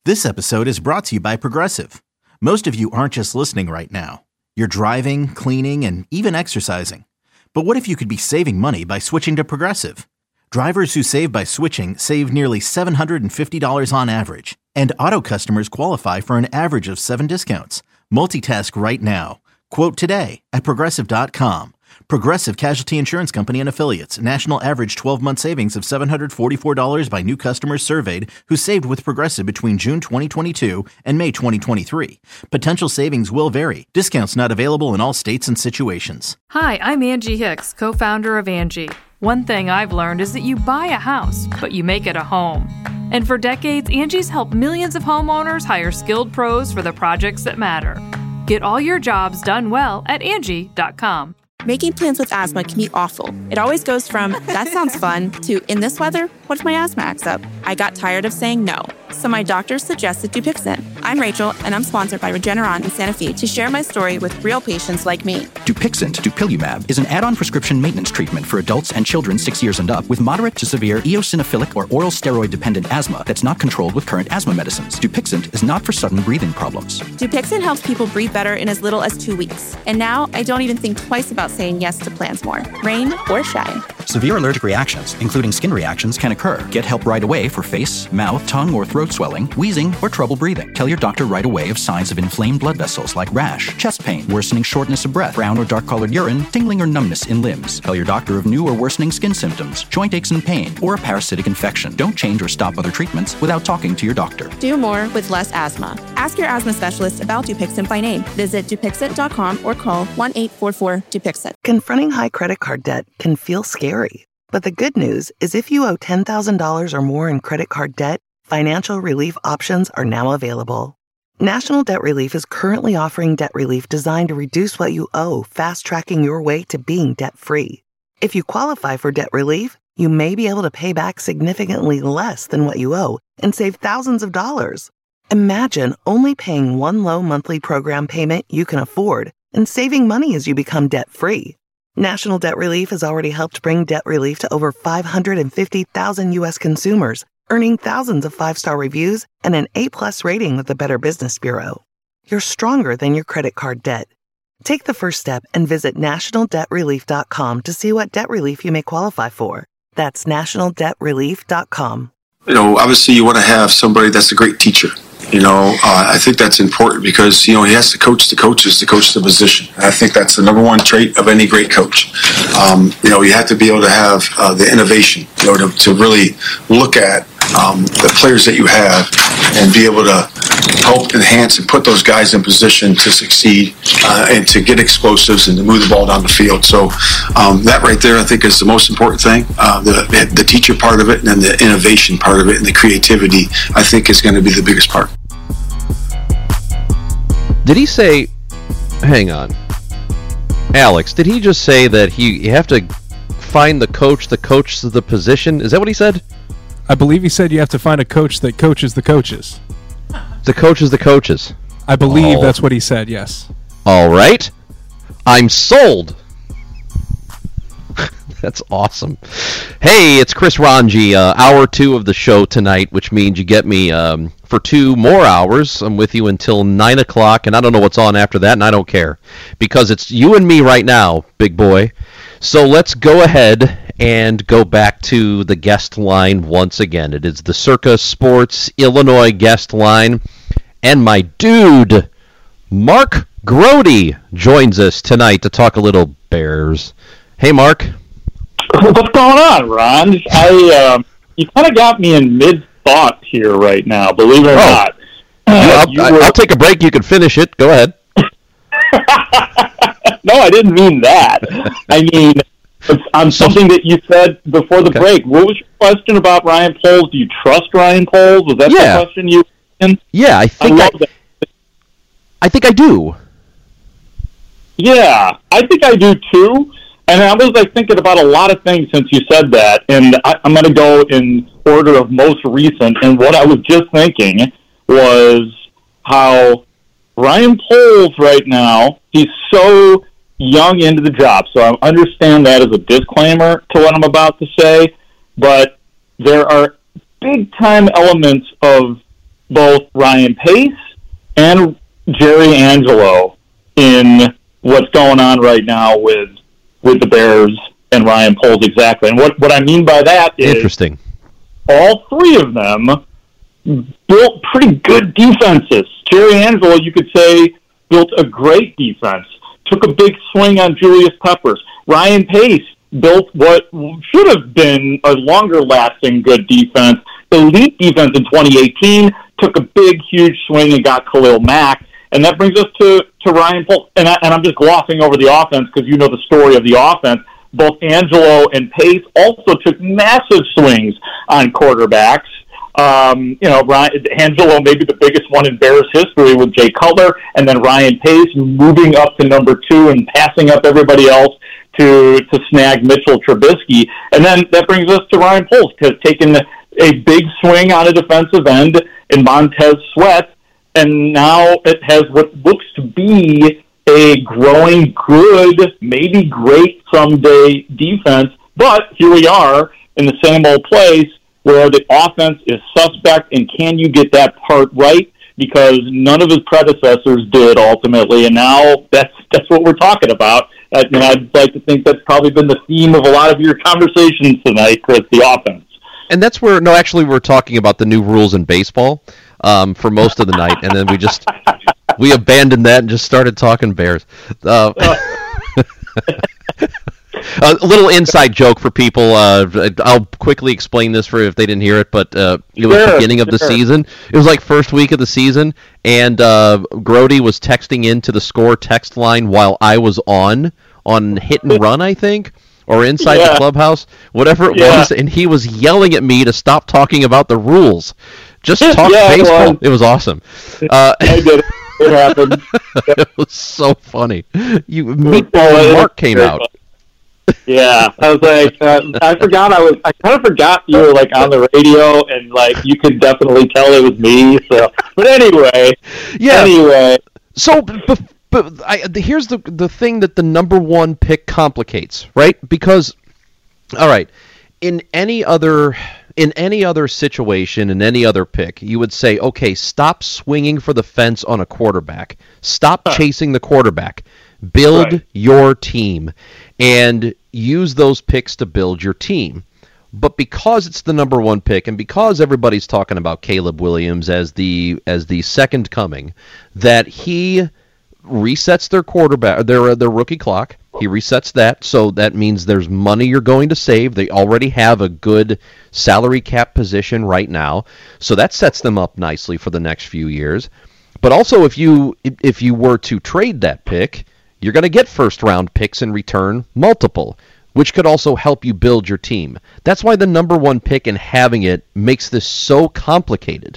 This episode is brought to you by Progressive. Most of you aren't just listening right now. You're driving, cleaning, and even exercising. But what if you could be saving money by switching to Progressive? Drivers who save by switching save nearly $750 on average. And auto customers qualify for an average of 7 discounts. Multitask right now. Quote today at Progressive.com. Progressive Casualty Insurance Company and Affiliates. National average 12-month savings of $744 by new customers surveyed who saved with Progressive between June 2022 and May 2023. Potential savings will vary. Discounts not available in all states and situations. Hi, I'm Angie Hicks, co-founder of Angie. One thing I've learned is that you buy a house, but you make it a home. And for decades, Angie's helped millions of homeowners hire skilled pros for the projects that matter. Get all your jobs done well at Angie.com. Making plans with asthma can be awful. It always goes from, that sounds fun, to, in this weather, what if my asthma acts up? I got tired of saying no, so my doctor suggested Dupixent. I'm Rachel, and I'm sponsored by Regeneron in Santa Fe to share my story with real patients like me. Dupixent, dupilumab, is an add-on prescription maintenance treatment for adults and children 6 years and up with moderate to severe eosinophilic or oral steroid-dependent asthma that's not controlled with current asthma medicines. Dupixent is not for sudden breathing problems. Dupixent helps people breathe better in as little as 2 weeks. And now, I don't even think twice about saying yes to plans more, rain or shine. Severe allergic reactions, including skin reactions, can occur. Get help right away for face, mouth, tongue, or throat swelling, wheezing, or trouble breathing. Tell your doctor right away of signs of inflamed blood vessels like rash, chest pain, worsening shortness of breath, brown or dark-colored urine, tingling or numbness in limbs. Tell your doctor of new or worsening skin symptoms, joint aches and pain, or a parasitic infection. Don't change or stop other treatments without talking to your doctor. Do more with less asthma. Ask your asthma specialist about Dupixent by name. Visit Dupixent.com or call 1-844-DUPIXENT. Confronting high credit card debt can feel scary. But the good news is if you owe $10,000 or more in credit card debt, financial relief options are now available. National Debt Relief is currently offering debt relief designed to reduce what you owe, fast-tracking your way to being debt-free. If you qualify for debt relief, you may be able to pay back significantly less than what you owe and save thousands of dollars. Imagine only paying one low monthly program payment you can afford and saving money as you become debt-free. National Debt Relief has already helped bring debt relief to over 550,000 U.S. consumers, earning thousands of 5-star reviews and an A+ rating with the Better Business Bureau. You're stronger than your credit card debt. Take the first step and visit nationaldebtrelief.com to see what debt relief you may qualify for. That's nationaldebtrelief.com. You know, obviously you want to have somebody that's a great teacher. You know, I think that's important because, you know, he has to coach the coaches to coach the position. And I think that's the number one trait of any great coach. You know, you have to be able to have the innovation, you know, to really look at the players that you have and be able to help enhance and put those guys in position to succeed and to get explosives and to move the ball down the field. So that right there, I think, is the most important thing. The teacher part of it and then the innovation part of it and the creativity, I think, is going to be the biggest part. Did he say, hang on, Alex, did he just say that you have to find the coach the position? Is that what he said? I believe he said you have to find a coach that coaches the coaches. The coaches the coaches. I believe that's what he said, yes. All right. I'm sold. That's awesome. Hey, it's Chris Ranji, hour 2 of the show tonight, which means you get me for 2 more hours. I'm with you until 9 o'clock, and I don't know what's on after that, and I don't care. Because it's you and me right now, big boy. So let's go ahead and go back to the guest line once again. It is the Circa Sports Illinois guest line, and my dude, Mark Grote, joins us tonight to talk a little Bears. Hey, Mark. What's going on, Ron? You kind of got me in mid-thought here right now, believe it or not. I'll take a break. You can finish it. Go ahead. No, I didn't mean that. I mean, on something that you said before the break. What was your question about Ryan Poles? Do you trust Ryan Poles? Was that the question you asked? Yeah, I think I do. Yeah, I think I do too. And I was thinking about a lot of things since you said that, and I'm going to go in order of most recent. And what I was just thinking was how Ryan Poles right now, he's so young into the job. So I understand that as a disclaimer to what I'm about to say, but there are big-time elements of both Ryan Pace and Jerry Angelo in what's going on right now with the Bears and Ryan Poles exactly. And what I mean by that is interesting. All three of them built pretty good defenses. Jerry Angelo, you could say, built a great defense, took a big swing on Julius Peppers. Ryan Pace built what should have been a longer-lasting good defense, elite defense in 2018, took a big, huge swing and got Khalil Mack. And that brings us to Ryan Poles. And I'm just glossing over the offense because you know the story of the offense. Both Angelo and Pace also took massive swings on quarterbacks. Angelo maybe the biggest one in Bears history with Jay Cutler, and then Ryan Pace moving up to number 2 and passing up everybody else to snag Mitchell Trubisky. And then that brings us to Ryan Poles, taking a big swing on a defensive end in Montez Sweat, and now it has what looks to be a growing good, maybe great someday defense. But here we are in the same old place where the offense is suspect, and can you get that part right? Because none of his predecessors did ultimately, and now that's what we're talking about. And I'd like to think that's probably been the theme of a lot of your conversations tonight, Chris, the offense. And that's where, we're talking about the new rules in baseball for most of the night, and then we abandoned that and just started talking Bears. A little inside joke for people. I'll quickly explain this for if they didn't hear it, but it was the beginning of the season. It was like first week of the season, and Grody was texting into the Score text line while I was on Hit and Run, I think, or inside the clubhouse, whatever it was, and he was yelling at me to stop talking about the rules. Just talk baseball. It was awesome. I did it. It happened. It was so funny. Meatball Mark came out. Yeah, I was like, I kind of forgot you were like on the radio, and like you could definitely tell it was me. So, but anyway, So, but here's the thing that the number one pick complicates, right? Because, all right, in any other situation, in any other pick, you would say, okay, stop swinging for the fence on a quarterback. Stop chasing the quarterback. Build your team and use those picks to build your team. But because it's the number one pick, and because everybody's talking about Caleb Williams as the second coming, that he resets their quarterback, their rookie clock. He resets that, so that means there's money you're going to save. They already have a good salary cap position right now, so that sets them up nicely for the next few years. But also, if you were to trade that pick, you're going to get first-round picks in return, multiple, which could also help you build your team. That's why the number one pick and having it makes this so complicated.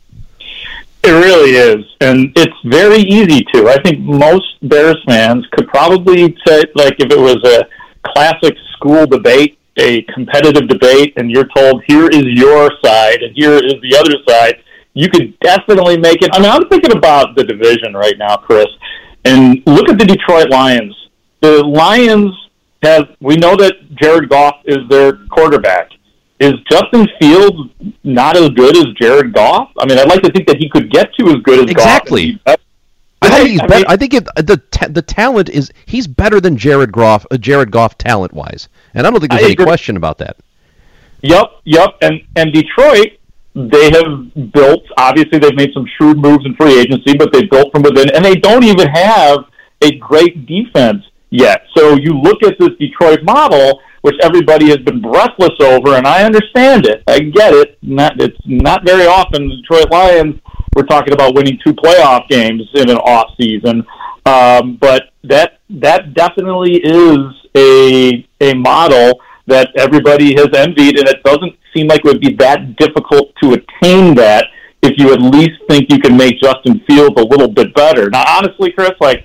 It really is, and it's very easy to. I think most Bears fans could probably say, like, if it was a classic school debate, a competitive debate, and you're told, here is your side and here is the other side, you could definitely make it. I mean, I'm thinking about the division right now, Chris, and look at the Detroit Lions. The Lions we know that Jared Goff is their quarterback. Is Justin Fields not as good as Jared Goff? I mean, I'd like to think that he could get to as good as exactly. Goff. I think he's better. I think the talent is he's better than Jared Goff talent wise, and I don't think there's any question about that. Yep. And Detroit, they have built. Obviously, they've made some shrewd moves in free agency, but they built from within, and they don't even have a great defense yet. So you look at this Detroit model, which everybody has been breathless over, and I understand it. I get it. It's not very often the Detroit Lions, we're talking about winning 2 playoff games in an off season. But that definitely is a model that everybody has envied, and it doesn't seem like it would be that difficult to attain that if you at least think you can make Justin Fields a little bit better. Now, honestly, Chris, like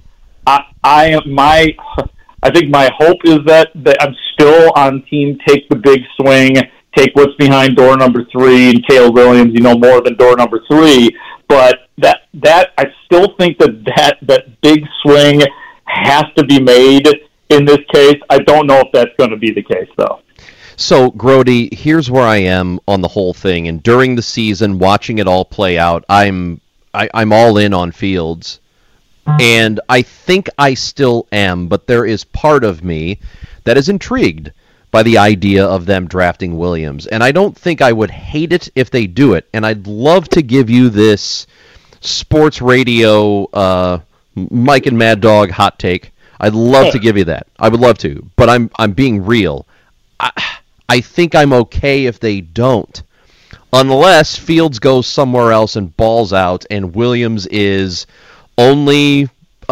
I think my hope is that I'm still on team take the big swing, take what's behind door number 3, and Caleb Williams, more than door number 3. But that I still think that big swing has to be made in this case. I don't know if that's going to be the case, though. So, Grody, here's where I am on the whole thing. And during the season, watching it all play out, I'm all in on Fields. And I think I still am, but there is part of me that is intrigued by the idea of them drafting Williams. And I don't think I would hate it if they do it. And I'd love to give you this sports radio Mike and Mad Dog hot take. I'd love to give you that. I would love to. But I'm being real. I think I'm okay if they don't. Unless Fields goes somewhere else and balls out and Williams is only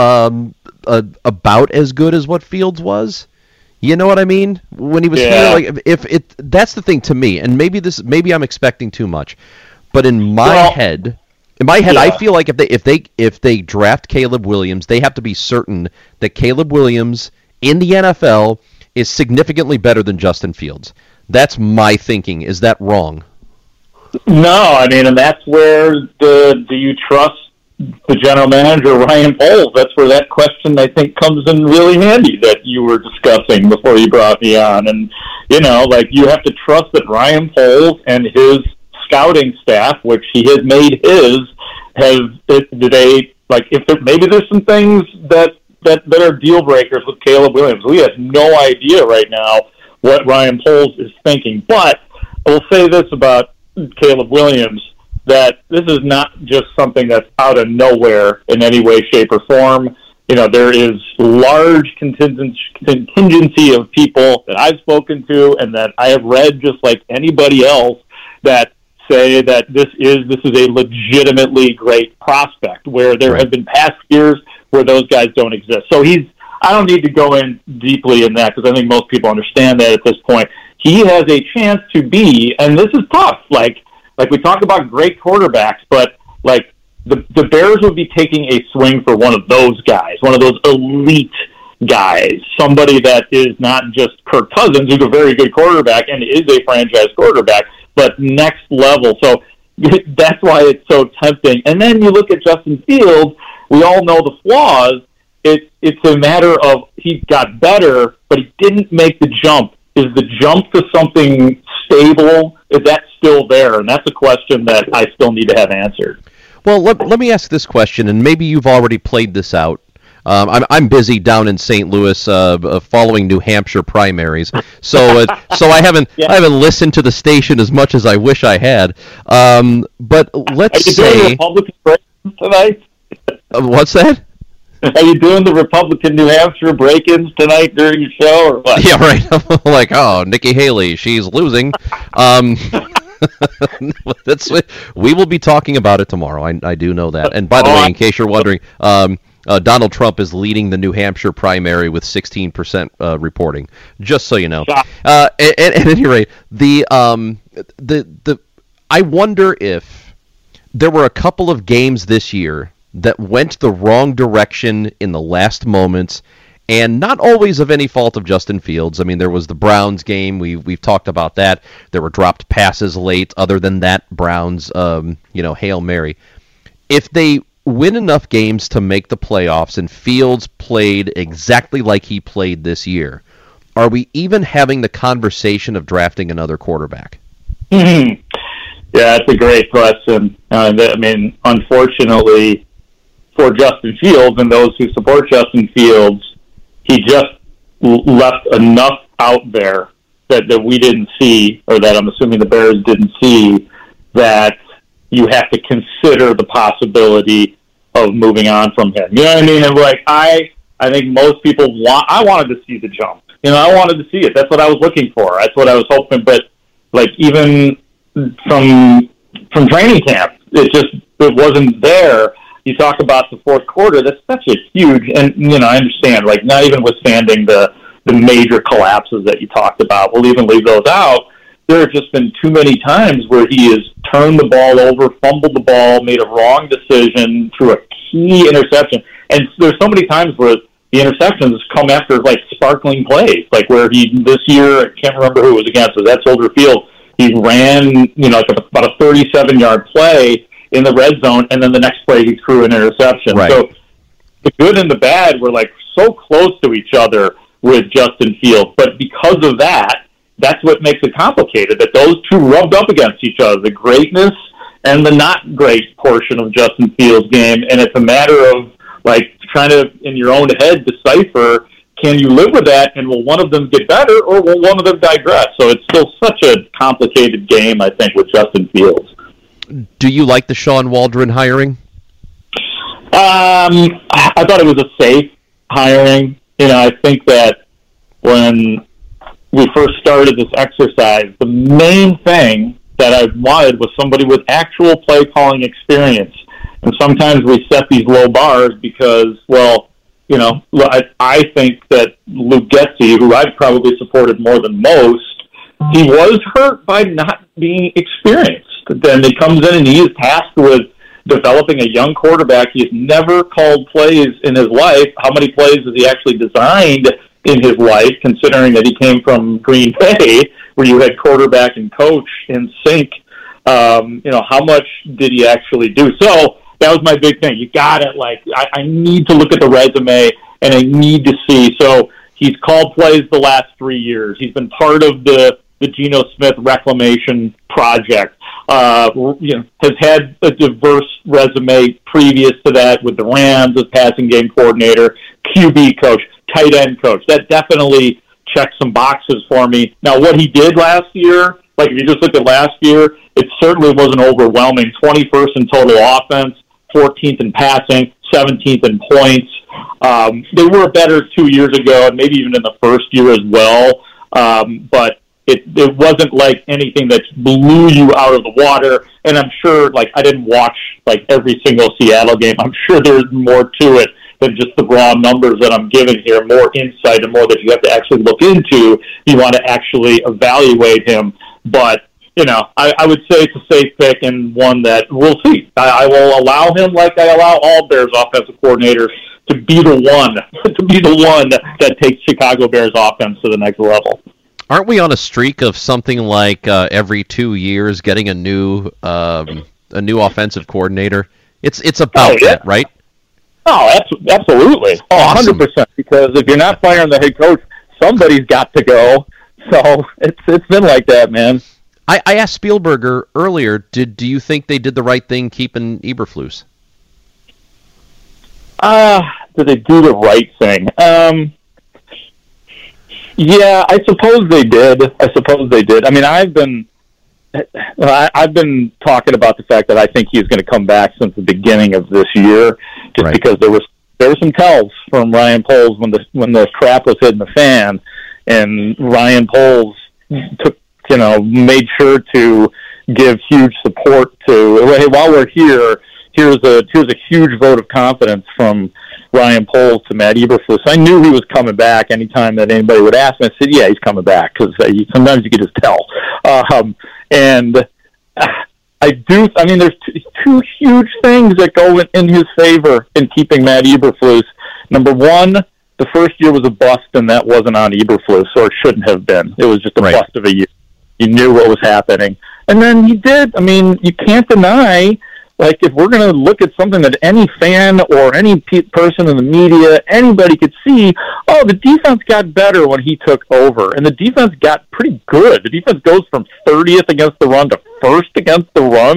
about as good as what Fields was. You know what I mean? When he was here, like if it that's the thing to me, and maybe I'm expecting too much. But in my head, I feel like if they draft Caleb Williams, they have to be certain that Caleb Williams in the NFL is significantly better than Justin Fields. That's my thinking. Is that wrong? No, I mean, and that's where do you trust the general manager, Ryan Poles? That's where that question, I think, comes in really handy that you were discussing before you brought me on. And, you know, like, you have to trust that Ryan Poles and his scouting staff, which he has made his, maybe there's some things that are deal breakers with Caleb Williams. We have no idea right now what Ryan Poles is thinking. But I will say this about Caleb Williams, that this is not just something that's out of nowhere in any way, shape, or form. You know, there is large contingency of people that I've spoken to and that I have read, just like anybody else, that say that this is a legitimately great prospect, where there have been past years where those guys don't exist. So I don't need to go in deeply in that, because I think most people understand that at this point. He has a chance to be, and this is tough, like we talk about great quarterbacks, but like the Bears would be taking a swing for one of those guys, one of those elite guys, somebody that is not just Kirk Cousins, who's a very good quarterback and is a franchise quarterback, but next level. So that's why it's so tempting. And then you look at Justin Fields, we all know the flaws. It's a matter of he got better, but he didn't make the jump. Is the jump to something stable? Is that still there? And that's a question that I still need to have answered. Well, let me ask this question, and maybe you've already played this out. I'm busy down in St. Louis following New Hampshire primaries, so I haven't listened to the station as much as I wish I had. But let's say Republican break-ins tonight. What's that? Are you doing the Republican New Hampshire break-ins tonight during your show, or what? Yeah, right. Like, oh, Nikki Haley, she's losing. We will be talking about it tomorrow. I do know that. And by the way, in case you're wondering, Donald Trump is leading the New Hampshire primary with 16% reporting. Just so you know. At any rate, I wonder if there were a couple of games this year that went the wrong direction in the last moments, and not always of any fault of Justin Fields. I mean, there was the Browns game. We've talked about that. There were dropped passes late. Other than that, Browns, Hail Mary. If they win enough games to make the playoffs and Fields played exactly like he played this year, are we even having the conversation of drafting another quarterback? Yeah, that's a great question. I mean, unfortunately for Justin Fields and those who support Justin Fields, he just left enough out there that we didn't see, or that I'm assuming the Bears didn't see, that you have to consider the possibility of moving on from him. You know what I mean? And like I think most people I wanted to see the jump. You know, I wanted to see it. That's what I was looking for. That's what I was hoping. But like even from training camp, it wasn't there. You talk about the fourth quarter. That's such a huge, and I understand. Like not even withstanding the major collapses that you talked about, we'll even leave those out. There have just been too many times where he has turned the ball over, fumbled the ball, made a wrong decision through a key interception. And there's so many times where the interceptions come after like sparkling plays, like where this year, I can't remember who it was against, but that's Soldier Field. He ran, about a 37-yard play in the red zone, and then the next play he threw an interception. Right. So the good and the bad were like so close to each other with Justin Fields, but because of that, that's what makes it complicated, that those two rubbed up against each other, the greatness and the not great portion of Justin Fields' game. And it's a matter of, like, trying to, in your own head, decipher, can you live with that, and will one of them get better, or will one of them digress? So it's still such a complicated game, I think, with Justin Fields. Do you like the Sean Waldron hiring? I thought it was a safe hiring. I think that when we first started this exercise, the main thing that I wanted was somebody with actual play calling experience. And sometimes we set these low bars because, well, I think that Luke Getsy, who I've probably supported more than most, he was hurt by not being experienced. Then he comes in and he is tasked with developing a young quarterback. He's never called plays in his life. How many plays has he actually designed in his life, considering that he came from Green Bay, where you had quarterback and coach in sync? How much did he actually do? So that was my big thing. You got it. I need to look at the resume, and I need to see. So he's called plays the last 3 years. He's been part of the Geno Smith reclamation project. Has had a diverse resume previous to that with the Rams as passing game coordinator, QB coach, tight end coach. That definitely checked some boxes for me. Now, what he did last year, if you just look at last year, it certainly wasn't overwhelming. 21st in total offense, 14th in passing, 17th in points. They were better 2 years ago, and maybe even in the first year as well. But it wasn't like anything that blew you out of the water. And I'm sure, I didn't watch every single Seattle game. I'm sure there's more to it than just the raw numbers that I'm giving here, more insight and more that you have to actually look into. You want to actually evaluate him. But, I would say it's a safe pick and one that we'll see. I will allow him, like I allow all Bears offensive coordinators, to be the one that takes Chicago Bears offense to the next level. Aren't we on a streak of something like every 2 years getting a new offensive coordinator? It's about that, right? Oh, absolutely. Awesome. 100%. Because if you're not firing the head coach, somebody's got to go. So it's been like that, man. I asked Spielberger earlier, do you think they did the right thing keeping Eberflus? Did they do the right thing? Yeah, I suppose they did. I mean, I've been talking about the fact that I think he's going to come back since the beginning of this year, just because there were some tells from Ryan Poles when the crap was hitting the fan, and Ryan Poles made sure to give huge support to, hey, while we're here, here's a huge vote of confidence from Ryan Poles to Matt Eberflus. I knew he was coming back anytime that anybody would ask me. I said, yeah, he's coming back, because sometimes you could just tell. And there's two huge things that go in his favor in keeping Matt Eberflus. Number one, the first year was a bust, and that wasn't on Eberflus, or it shouldn't have been. It was just a bust of a year. You knew what was happening. And then he did. I mean, you can't deny, if we're going to look at something that any fan or any person in the media, anybody could see, the defense got better when he took over. And the defense got pretty good. The defense goes from 30th against the run to 1st against the run.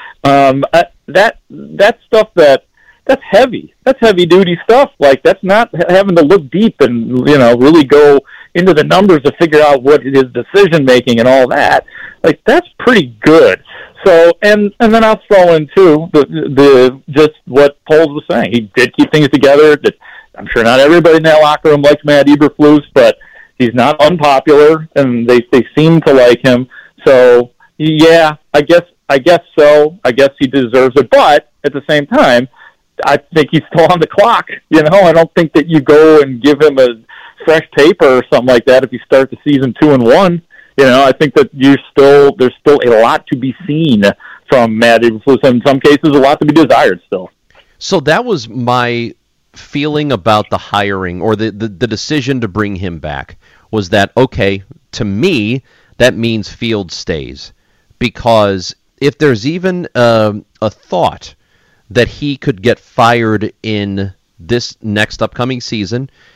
That's stuff that's heavy. That's heavy-duty stuff. That's not having to look deep and, really go into the numbers to figure out what his decision-making and all that. That's pretty good. So, and then I'll throw in, too, the just what Poles was saying. He did keep things together. I'm sure not everybody in that locker room likes Matt Eberflus, but he's not unpopular, and they seem to like him. So, yeah, I guess so. I guess he deserves it. But at the same time, I think he's still on the clock. I don't think that you go and give him a fresh paper or something like that if you start the season 2-1. I think that there's still a lot to be seen from Matt Eberflus. In some cases, a lot to be desired still. So that was my feeling about the hiring, or the decision to bring him back, was that, okay, to me, that means Fields stays. Because if there's even a thought that he could get fired in this next upcoming season,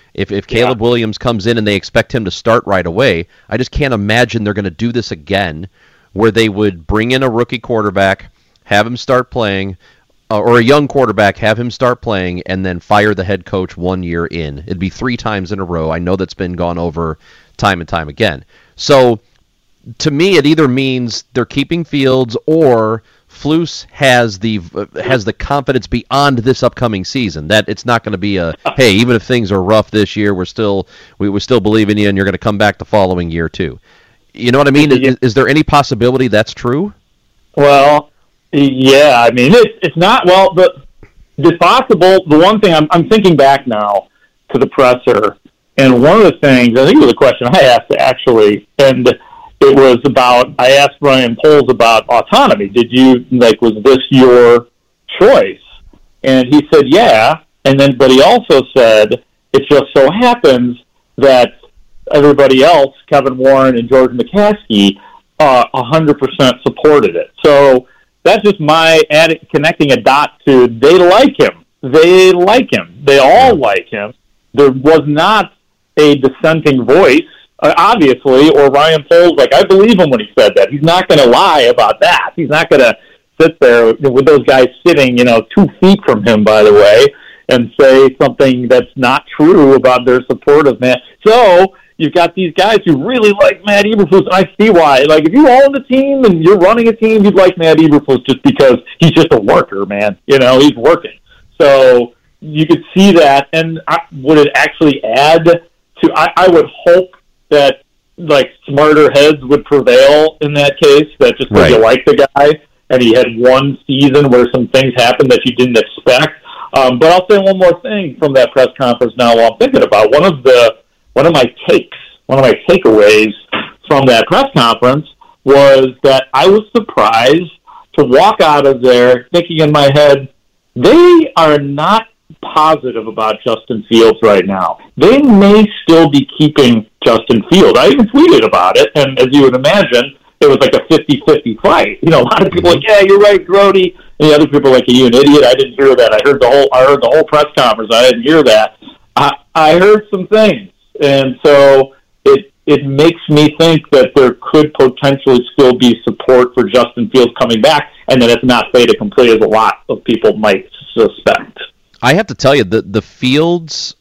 If Caleb Williams comes in and they expect him to start right away, I just can't imagine they're going to do this again, where they would bring in a rookie quarterback, have him start playing, or a young quarterback, have him start playing, and then fire the head coach 1 year in. It'd be 3 times in a row. I know that's been gone over time and time again. So, to me, it either means they're keeping Fields or Flus has the confidence beyond this upcoming season that it's not going to be a, hey, even if things are rough this year, we still believe in you and you're going to come back the following year too. You know what I mean? Is there any possibility that's true? Well, yeah, I mean, it's not, well, it's possible. The one thing I'm thinking back now to the presser, and one of the things, I think it was a question I asked actually, and it was about, I asked Ryan Poles about autonomy. Was this your choice? And he said, yeah. But he also said, it just so happens that everybody else, Kevin Warren and George McCaskey, 100% supported it. So that's just my connecting a dot to they like him. They like him. They all like him. There was not a dissenting voice, obviously, or Ryan Poles. I believe him when he said that. He's not going to lie about that. He's not going to sit there with those guys sitting, 2 feet from him, by the way, and say something that's not true about their support of Matt. So you've got these guys who really like Matt Eberflus, and I see why. If you own the team and you're running a team, you'd like Matt Eberflus just because he's just a worker, man. He's working. So you could see that, and would it actually add to, I would hope that, smarter heads would prevail in that case, that just because you like the guy, and he had one season where some things happened that you didn't expect. But I'll say one more thing from that press conference now while I'm thinking about one of my takeaways from that press conference was that I was surprised to walk out of there thinking in my head, they are not positive about Justin Fields right now. They may still be keeping Justin Fields. I even tweeted about it, and as you would imagine, it was like a 50-50 fight. A lot of people yeah, you're right, Grody. And the other people are you an idiot. I didn't hear that. I heard the whole press conference. I didn't hear that. I heard some things. And so it makes me think that there could potentially still be support for Justin Fields coming back, and that it's not fait accompli as a lot of people might suspect. I have to tell you, the Fields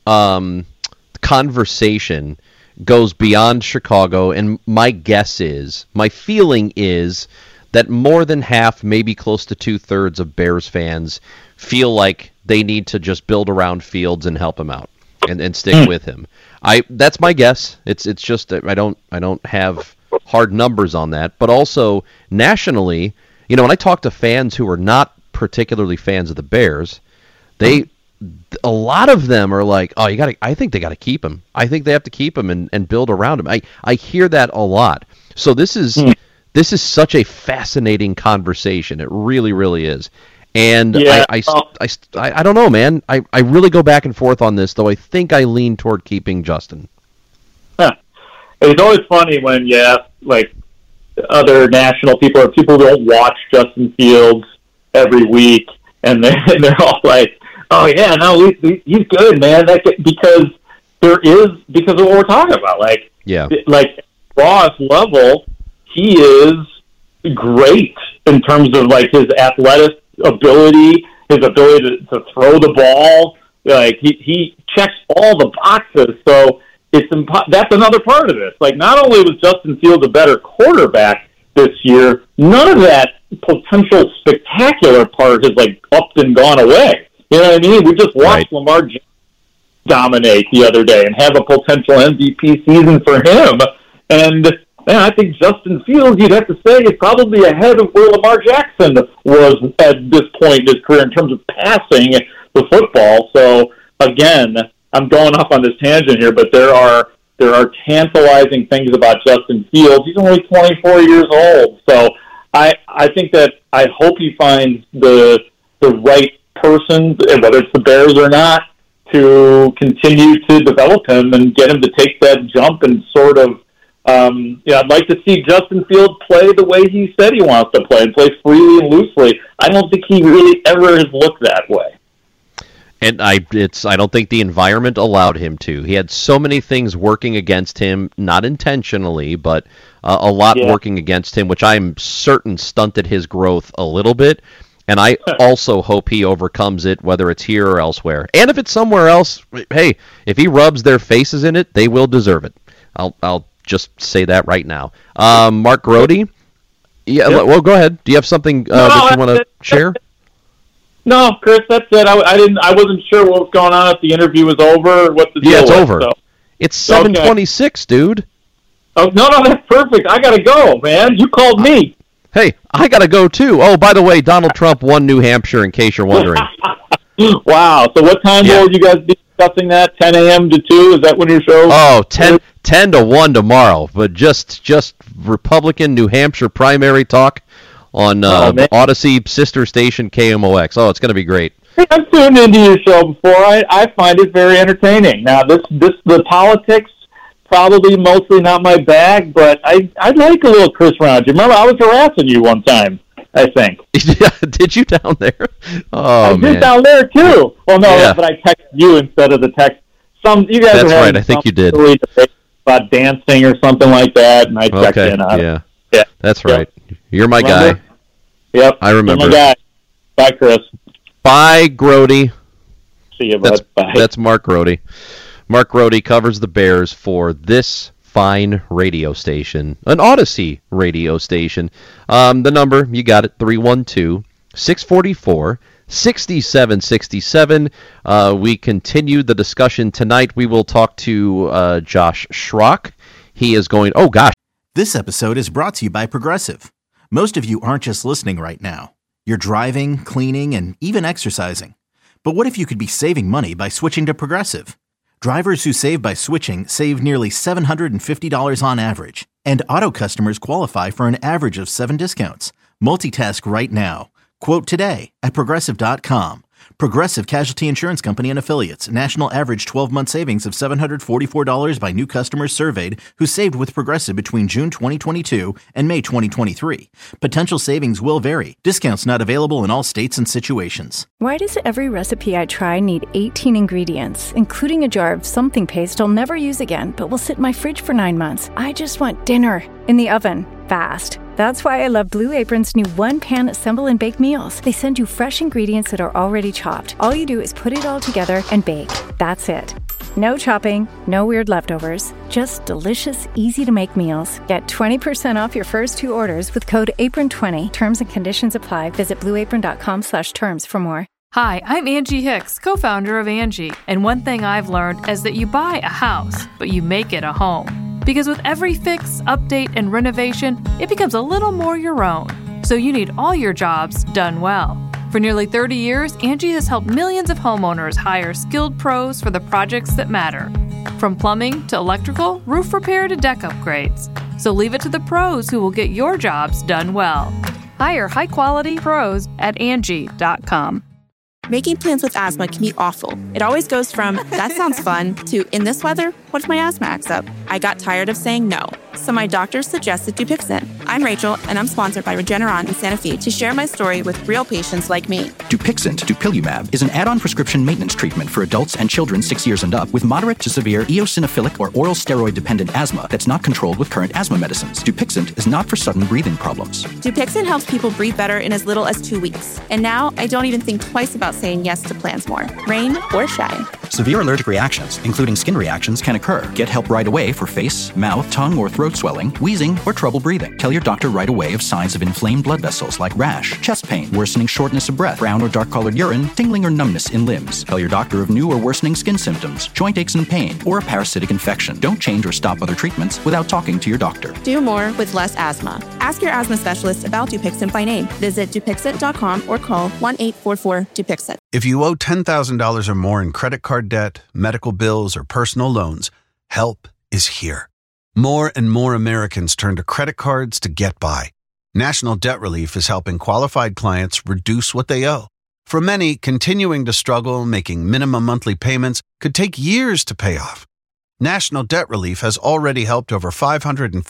conversation goes beyond Chicago, and my feeling is that more than half, maybe close to 2/3 of Bears fans feel like they need to just build around Fields and help him out and stick with him. That's my guess. It's just that I don't have hard numbers on that, but also nationally, when I talk to fans who are not particularly fans of the Bears, a lot of them are like, oh, I think they got to keep him. I think they have to keep him and build around him. I hear that a lot. So this is such a fascinating conversation. It really, really is. And I don't know, man. I really go back and forth on this, though I think I lean toward keeping Justin. Huh. It's always funny when you ask, other national people or people who don't watch Justin Fields every week, and they're all like, oh, yeah, no, he's good, man. Because of what we're talking about. Ross level, he is great in terms of, his athletic ability, his ability to throw the ball. He checks all the boxes. So that's another part of this. Not only was Justin Fields a better quarterback this year, none of that potential spectacular part has, upped and gone away. You know what I mean? We just watched Lamar Jackson dominate the other day and have a potential MVP season for him. And I think Justin Fields, you'd have to say, is probably ahead of where Lamar Jackson was at this point in his career in terms of passing the football. So, again, I'm going off on this tangent here, but there are tantalizing things about Justin Fields. He's only 24 years old. So I think that I hope he finds the right person, whether it's the Bears or not, to continue to develop him and get him to take that jump and sort of, I'd like to see Justin Fields play the way he said he wants to play and play freely and loosely. I don't think he really ever has looked that way. And I don't think the environment allowed him to. He had so many things working against him, not intentionally, but a lot working against him, which I'm certain stunted his growth a little bit. And I also hope he overcomes it, whether it's here or elsewhere. And if it's somewhere else, hey, if he rubs their faces in it, they will deserve it. I'll just say that right now. Mark Grote? Yeah, well, go ahead. Do you have something that you want to share? No, Chris, that's it. I wasn't sure what was going on if the interview was over. What the deal it's was, over. So. It's 7:26, dude. Oh no, that's perfect. I gotta go, man. You called me. Hey, I gotta go too. Oh, by the way, Donald Trump won New Hampshire. In case you're wondering. Wow. So what time will you guys be discussing that? 10 a.m. to 2? Is that when your show? Oh, 10 to 1 tomorrow. But just Republican New Hampshire primary talk on Odyssey sister station KMOX. Oh, it's going to be great. I've tuned into your show before. I find it very entertaining. Now, the politics, probably mostly not my bag, but I like a little Chris Ron. Do you remember I was harassing you one time, I think. Yeah, did you down there? Oh, I did down there, too. Well, no, but I texted you instead of the text. You guys That's right, I think you did. About dancing or something like that, and I checked in on it. Yeah, that's right. You're my guy. Yep. I remember. You're my guy. Bye, Chris. Bye, Grote. See you, bud. Bye. That's Mark Grote. Mark Grote covers the Bears for this fine radio station, an Odyssey radio station. The number, you got it, 312-644-6767. We continue the discussion tonight. We will talk to Josh Schrock. He is going, oh gosh. This episode is brought to you by Progressive. Most of you aren't just listening right now. You're driving, cleaning, and even exercising. But what if you could be saving money by switching to Progressive? Drivers who save by switching save nearly $750 on average. And auto customers qualify for an average of 7 discounts. Multitask right now. Quote today at Progressive.com. Progressive Casualty Insurance Company and Affiliates. National average 12-month savings of $744 by new customers surveyed who saved with Progressive between June 2022 and May 2023. Potential savings will vary. Discounts not available in all states and situations. Why does every recipe I try need 18 ingredients, including a jar of something paste I'll never use again, but will sit in my fridge for 9 months? I just want dinner in the oven, fast. That's why I love Blue Apron's new one-pan assemble and bake meals. They send you fresh ingredients that are already chopped. All you do is put it all together and bake. That's it. No chopping, no weird leftovers. Just delicious, easy-to-make meals. Get 20% off your first 2 orders with code APRON20. Terms and conditions apply. Visit blueapron.com/terms for more. Hi, I'm Angie Hicks, co-founder of Angie. And one thing I've learned is that you buy a house, but you make it a home. Because with every fix, update, and renovation, it becomes a little more your own. So you need all your jobs done well. For nearly 30 years, Angie has helped millions of homeowners hire skilled pros for the projects that matter. From plumbing to electrical, roof repair to deck upgrades. So leave it to the pros who will get your jobs done well. Hire high-quality pros at Angie.com. Making plans with asthma can be awful. It always goes from, that sounds fun, to, in this weather, what if my asthma acts up? I got tired of saying no, so my doctor suggested Dupixent. I'm Rachel, and I'm sponsored by Regeneron in Santa Fe to share my story with real patients like me. Dupixent, dupilumab, is an add-on prescription maintenance treatment for adults and children 6 years and up with moderate to severe eosinophilic or oral steroid-dependent asthma that's not controlled with current asthma medicines. Dupixent is not for sudden breathing problems. Dupixent helps people breathe better in as little as 2 weeks. And now I don't even think twice about saying yes to plans more, rain or shine. Severe allergic reactions, including skin reactions, can occur. Get help right away for face, mouth, tongue, or throat swelling, wheezing, or trouble breathing. Tell your doctor right away of signs of inflamed blood vessels like rash, chest pain, worsening shortness of breath, brown or dark-colored urine, tingling or numbness in limbs. Tell your doctor of new or worsening skin symptoms, joint aches and pain, or a parasitic infection. Don't change or stop other treatments without talking to your doctor. Do more with less asthma. Ask your asthma specialist about Dupixent by name. Visit Dupixent.com or call 1-844-DUPIXENT. If you owe $10,000 or more in credit card debt, medical bills, or personal loans, help is here. More and more Americans turn to credit cards to get by. National Debt Relief is helping qualified clients reduce what they owe. For many, continuing to struggle making minimum monthly payments could take years to pay off. National Debt Relief has already helped over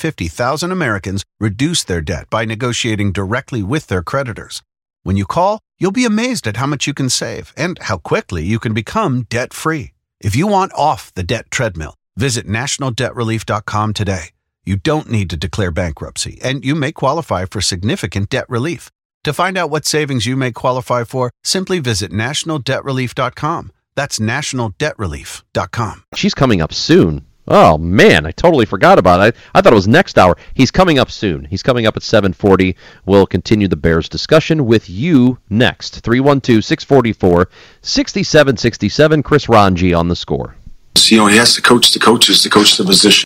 550,000 Americans reduce their debt by negotiating directly with their creditors. When you call, You'll be amazed at how much you can save and how quickly you can become debt-free. If you want off the debt treadmill, visit nationaldebtrelief.com today. You don't need to declare bankruptcy, and you may qualify for significant debt relief. To find out what savings you may qualify for, simply visit nationaldebtrelief.com. That's nationaldebtrelief.com. She's coming up soon. Oh, man, I totally forgot about it. I thought it was next hour. He's coming up soon. He's coming up at 7:40. We'll continue the Bears discussion with you next. 312-644-6767. Chris Ranji on the Score. He has to coach the coaches to coach the position.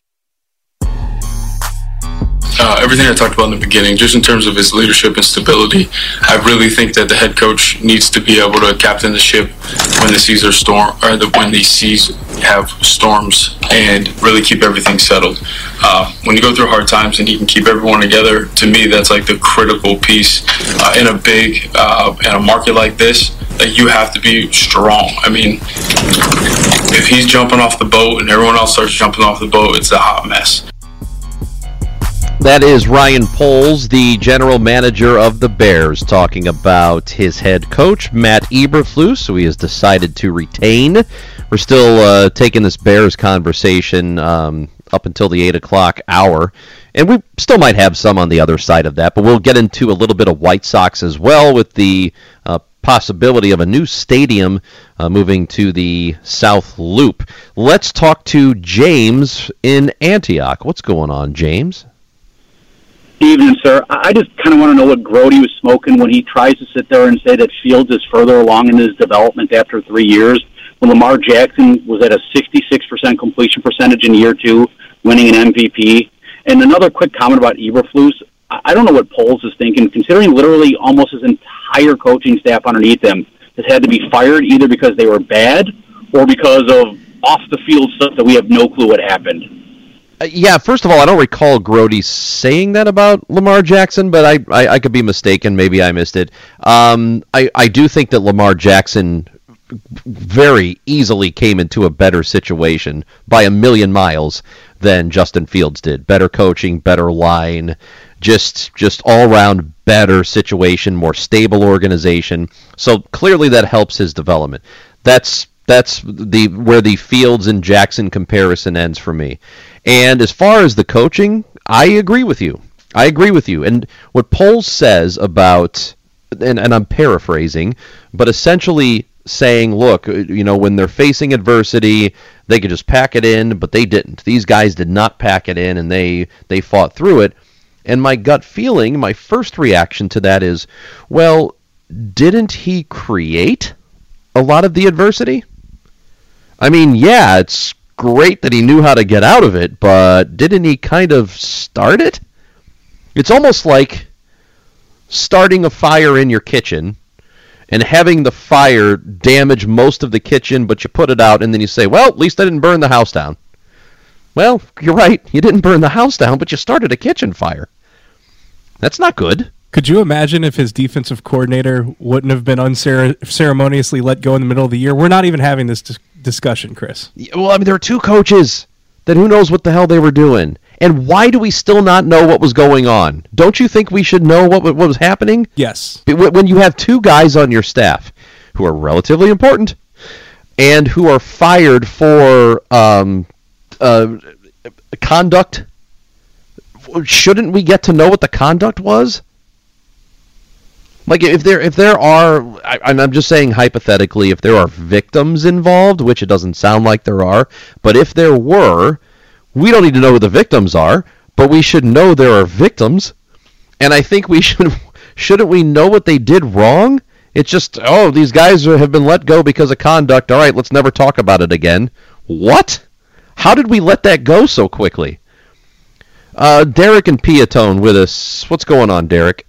Everything I talked about in the beginning, just in terms of his leadership and stability, I really think that the head coach needs to be able to captain the ship when the seas are when the seas have storms, and really keep everything settled. When you go through hard times and he can keep everyone together, to me, that's like the critical piece in a market like this. That you have to be strong. I mean, if he's jumping off the boat and everyone else starts jumping off the boat, it's a hot mess. That is Ryan Poles, the general manager of the Bears, talking about his head coach, Matt Eberflus, who he has decided to retain. We're still taking this Bears conversation up until the 8 o'clock hour, and we still might have some on the other side of that, but we'll get into a little bit of White Sox as well with the possibility of a new stadium moving to the South Loop. Let's talk to James in Antioch. What's going on, James? Evening, sir. I just kind of want to know what Grody was smoking when he tries to sit there and say that Fields is further along in his development after 3 years, when Lamar Jackson was at a 66% completion percentage in year 2, winning an MVP. And another quick comment about Eberflus. I don't know what Poles is thinking, considering literally almost his entire coaching staff underneath him has had to be fired either because they were bad or because of off-the-field stuff that we have no clue what happened. Yeah, first of all, I don't recall Grody saying that about Lamar Jackson, but I could be mistaken. Maybe I missed it. I do think that Lamar Jackson very easily came into a better situation by a million miles than Justin Fields did. Better coaching, better line, just all-around better situation, more stable organization. So clearly that helps his development. That's where the Fields and Jackson comparison ends for me. And as far as the coaching, I agree with you. And what Poles says about, and I'm paraphrasing, but essentially saying, look, when they're facing adversity, they could just pack it in, but they didn't. These guys did not pack it in, and they fought through it. And my gut feeling, my first reaction to that is, well, didn't he create a lot of the adversity? I mean, yeah, it's great that he knew how to get out of it, but didn't he kind of start it? It's almost like starting a fire in your kitchen and having the fire damage most of the kitchen, but you put it out and then you say, well, at least I didn't burn the house down. Well, you're right. You didn't burn the house down, but you started a kitchen fire. That's not good. Could you imagine if his defensive coordinator wouldn't have been unceremoniously let go in the middle of the year? We're not even having this discussion, Chris. Well, I mean, there were two coaches that who knows what the hell they were doing. And why do we still not know what was going on? Don't you think we should know what was happening? Yes. When you have two guys on your staff who are relatively important and who are fired for conduct, shouldn't we get to know what the conduct was? Like, if there are, I'm just saying hypothetically, if there are victims involved, which it doesn't sound like there are, but if there were, we don't need to know who the victims are, but we should know there are victims. And I think we shouldn't we know what they did wrong? It's just, oh, these guys have been let go because of conduct. All right, let's never talk about it again. What? How did we let that go so quickly? Derek and Piatone with us. What's going on, Derek?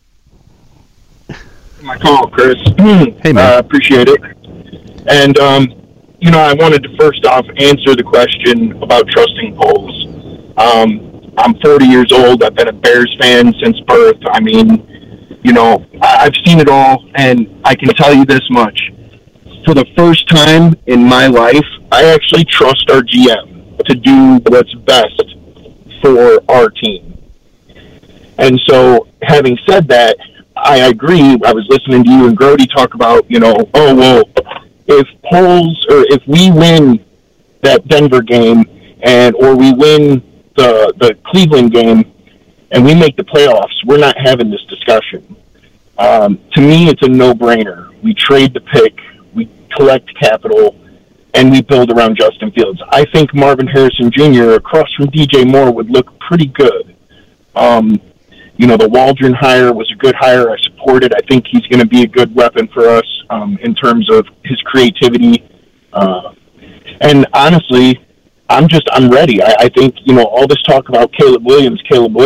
My call, Chris. Hey, man. Appreciate it. And, I wanted to first off answer the question about trusting Poles. I'm 40 years old. I've been a Bears fan since birth. I mean, I've seen it all, and I can tell you this much. For the first time in my life, I actually trust our GM to do what's best for our team. And so, having said that, I agree. I was listening to you and Grody talk about, if Poles, or if we win that Denver game or we win the Cleveland game and we make the playoffs, we're not having this discussion. To me, it's a no-brainer. We trade the pick, we collect capital, and we build around Justin Fields. I think Marvin Harrison Jr. across from DJ Moore would look pretty good. The Waldron hire was a good hire. I support it. I think he's going to be a good weapon for us in terms of his creativity. And honestly, I'm ready. I think, all this talk about Caleb Williams,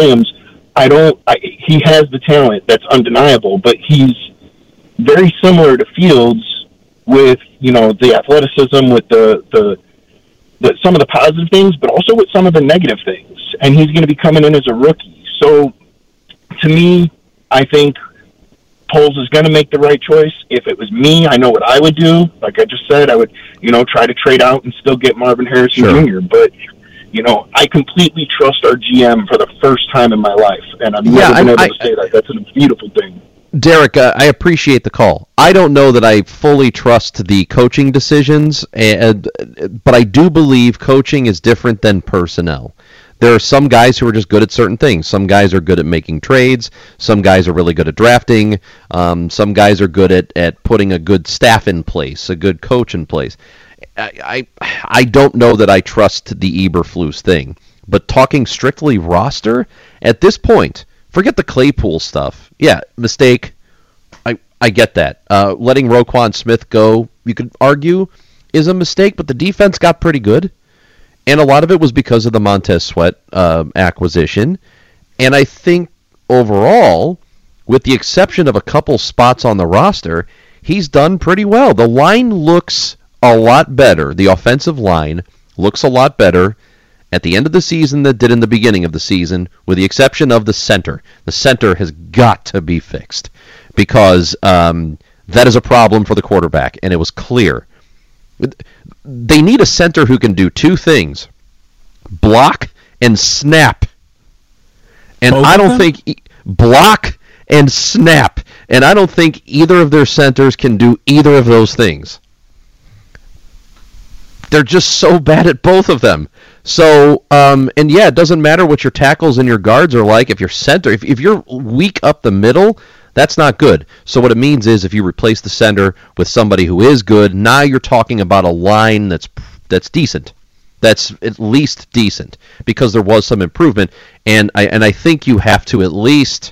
he has the talent, that's undeniable, but he's very similar to Fields with, the athleticism, with the some of the positive things, but also with some of the negative things. And he's going to be coming in as a rookie. So to me, I think Poles is going to make the right choice. If it was me, I know what I would do. Like I just said, I would, try to trade out and still get Marvin Harrison Jr. But, I completely trust our GM for the first time in my life. And I've never been able to say that. That's a beautiful thing. Derek, I appreciate the call. I don't know that I fully trust the coaching decisions, but I do believe coaching is different than personnel. There are some guys who are just good at certain things. Some guys are good at making trades. Some guys are really good at drafting. Some guys are good at putting a good staff in place, a good coach in place. I don't know that I trust the Eberflus thing. But talking strictly roster, at this point, forget the Claypool stuff. Yeah, mistake. I get that. Letting Roquan Smith go, you could argue, is a mistake, but the defense got pretty good. And a lot of it was because of the Montez Sweat acquisition. And I think overall, with the exception of a couple spots on the roster, he's done pretty well. The line looks a lot better. The offensive line looks a lot better at the end of the season than it did in the beginning of the season, with the exception of the center. The center has got to be fixed because that is a problem for the quarterback, and it was clear. They need a center who can do two things: block and snap. And I don't think block and snap. And I don't think either of their centers can do either of those things. They're just so bad at both of them. So, and yeah, it doesn't matter what your tackles and your guards are like. If your center, if you're weak up the middle, that's not good. So what it means is if you replace the center with somebody who is good, now you're talking about a line that's decent. That's at least decent because there was some improvement. And I think you have to at least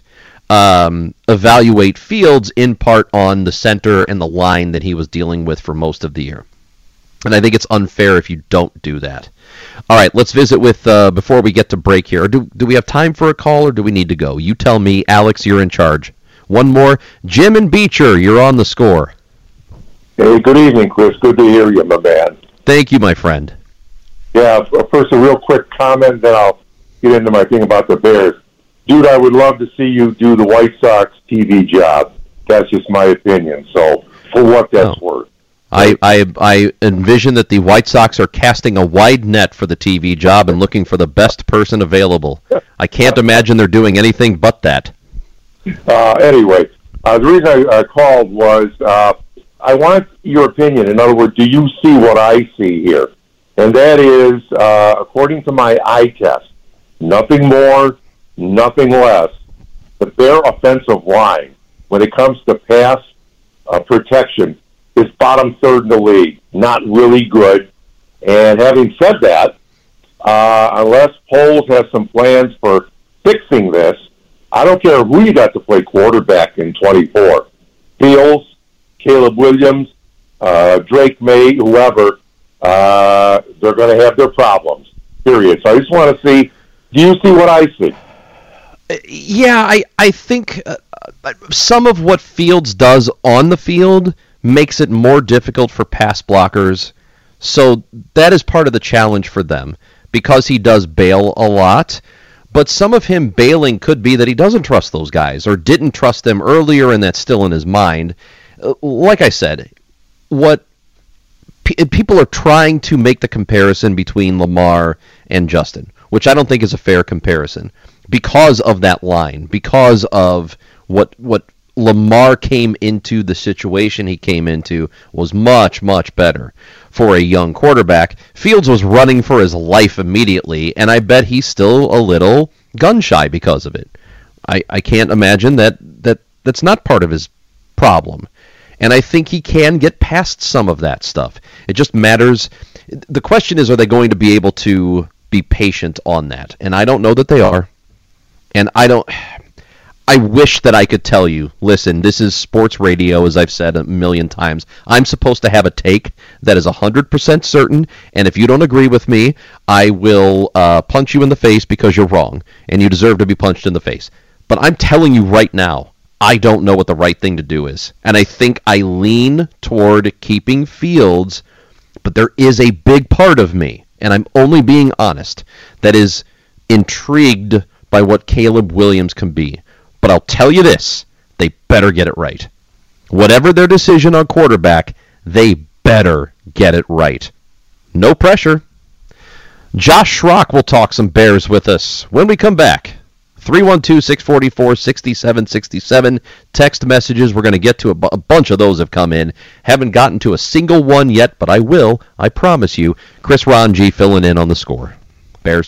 evaluate Fields in part on the center and the line that he was dealing with for most of the year. And I think it's unfair if you don't do that. All right, let's visit with, before we get to break here. Do we have time for a call or do we need to go? You tell me. Alex, you're in charge. One more. Jim and Beecher, you're on the score. Hey, good evening, Chris. Good to hear you, my man. Thank you, my friend. Yeah, first a real quick comment, then I'll get into my thing about the Bears. Dude, I would love to see you do the White Sox TV job. That's just my opinion. So, for what that's worth. I envision that the White Sox are casting a wide net for the TV job and looking for the best person available. I can't imagine they're doing anything but that. Anyway, the reason I called was I want your opinion. In other words, do you see what I see here? And that is, according to my eye test, nothing more, nothing less. The Bear offensive line, when it comes to pass protection, is bottom third in the league. Not really good. And having said that, unless Poles has some plans for fixing this, I don't care who you got to play quarterback in 24. Fields, Caleb Williams, Drake May, whoever, they're going to have their problems, period. So I just want to see, do you see what I see? Yeah, I think some of what Fields does on the field makes it more difficult for pass blockers. So that is part of the challenge for them because he does bail a lot. But some of him bailing could be that he doesn't trust those guys or didn't trust them earlier, and that's still in his mind. Like I said, what people are trying to make the comparison between Lamar and Justin, which I don't think is a fair comparison because of that line, because of what Lamar came into the situation he came into was much, much better for a young quarterback. Fields was running for his life immediately, and I bet he's still a little gun-shy because of it. I can't imagine that's not part of his problem. And I think he can get past some of that stuff. It just matters. The question is, are they going to be able to be patient on that? And I don't know that they are. And I wish that I could tell you, listen, this is sports radio, as I've said a million times. I'm supposed to have a take that is 100% certain, and if you don't agree with me, I will punch you in the face because you're wrong, and you deserve to be punched in the face. But I'm telling you right now, I don't know what the right thing to do is. And I think I lean toward keeping Fields, but there is a big part of me, and I'm only being honest, that is intrigued by what Caleb Williams can be. But I'll tell you this, they better get it right. Whatever their decision on quarterback, they better get it right. No pressure. Josh Schrock will talk some Bears with us when we come back. 312-644-6767. Text messages, we're going to get to a bunch of those have come in. Haven't gotten to a single one yet, but I will, I promise you. Chris Ranji filling in on the Score. Bears.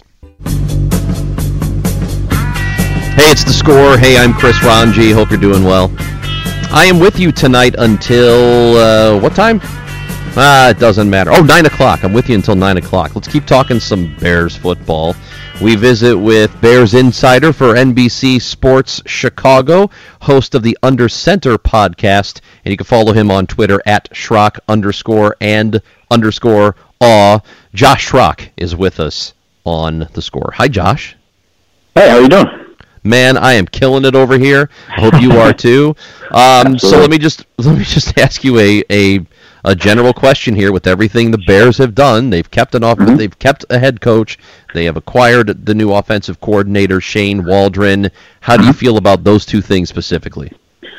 Hey, it's The Score. Hey, I'm Chris Ranji. Hope you're doing well. I am with you tonight until, what time? It doesn't matter. 9 o'clock. I'm with you until 9 o'clock. Let's keep talking some Bears football. We visit with Bears insider for NBC Sports Chicago, host of the Under Center podcast, and you can follow him on Twitter at Schrock_and_awe. Josh Schrock is with us on The Score. Hi, Josh. Hey, how you doing? Man, I am killing it over here. I hope you are too. So let me just ask you a general question here. With everything the Bears have done, they've kept they've kept a head coach. They have acquired the new offensive coordinator, Shane Waldron. How do you feel about those two things specifically?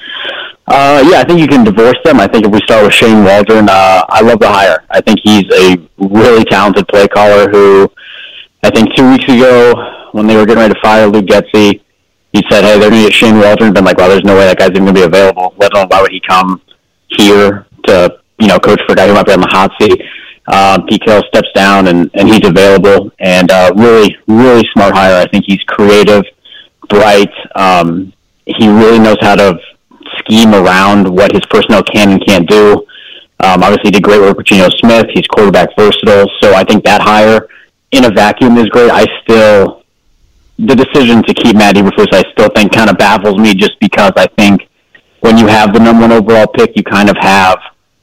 I think you can divorce them. I think if we start with Shane Waldron, I love the hire. I think he's a really talented play caller who, I think 2 weeks ago, when they were getting ready to fire Lou Getsy, he said, hey, they're going to get Shane Waldron. Been like, well, there's no way that guy's even going to be available, let alone why would he come here to, coach for a guy who might be on the hot seat. Pete Carroll steps down, and he's available, and really, really smart hire. I think he's creative, bright. He really knows how to scheme around what his personnel can and can't do. Obviously, he did great work with Geno Smith. He's quarterback versatile, so I think that hire in a vacuum is great. The decision to keep Matt Eberflus, I still think kind of baffles me, just because I think when you have the number 1 overall pick, you kind of have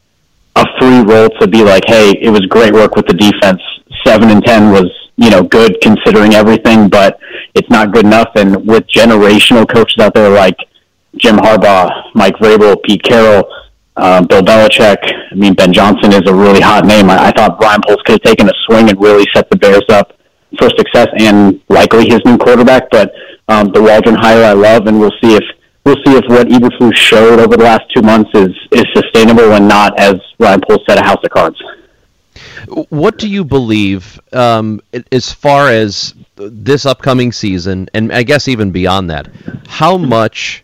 a free role to be like, hey, it was great work with the defense. 7-10 was, good considering everything, but it's not good enough. And with generational coaches out there like Jim Harbaugh, Mike Vrabel, Pete Carroll, Bill Belichick, Ben Johnson is a really hot name. I thought Ryan Poles could have taken a swing and really set the Bears up for success, and likely his new quarterback. But the Waldron hire I love, and we'll see if what Eberflus showed over the last 2 months is sustainable and not, as Ryan Poles said, a house of cards. What do you believe as far as this upcoming season, and I guess even beyond that, how much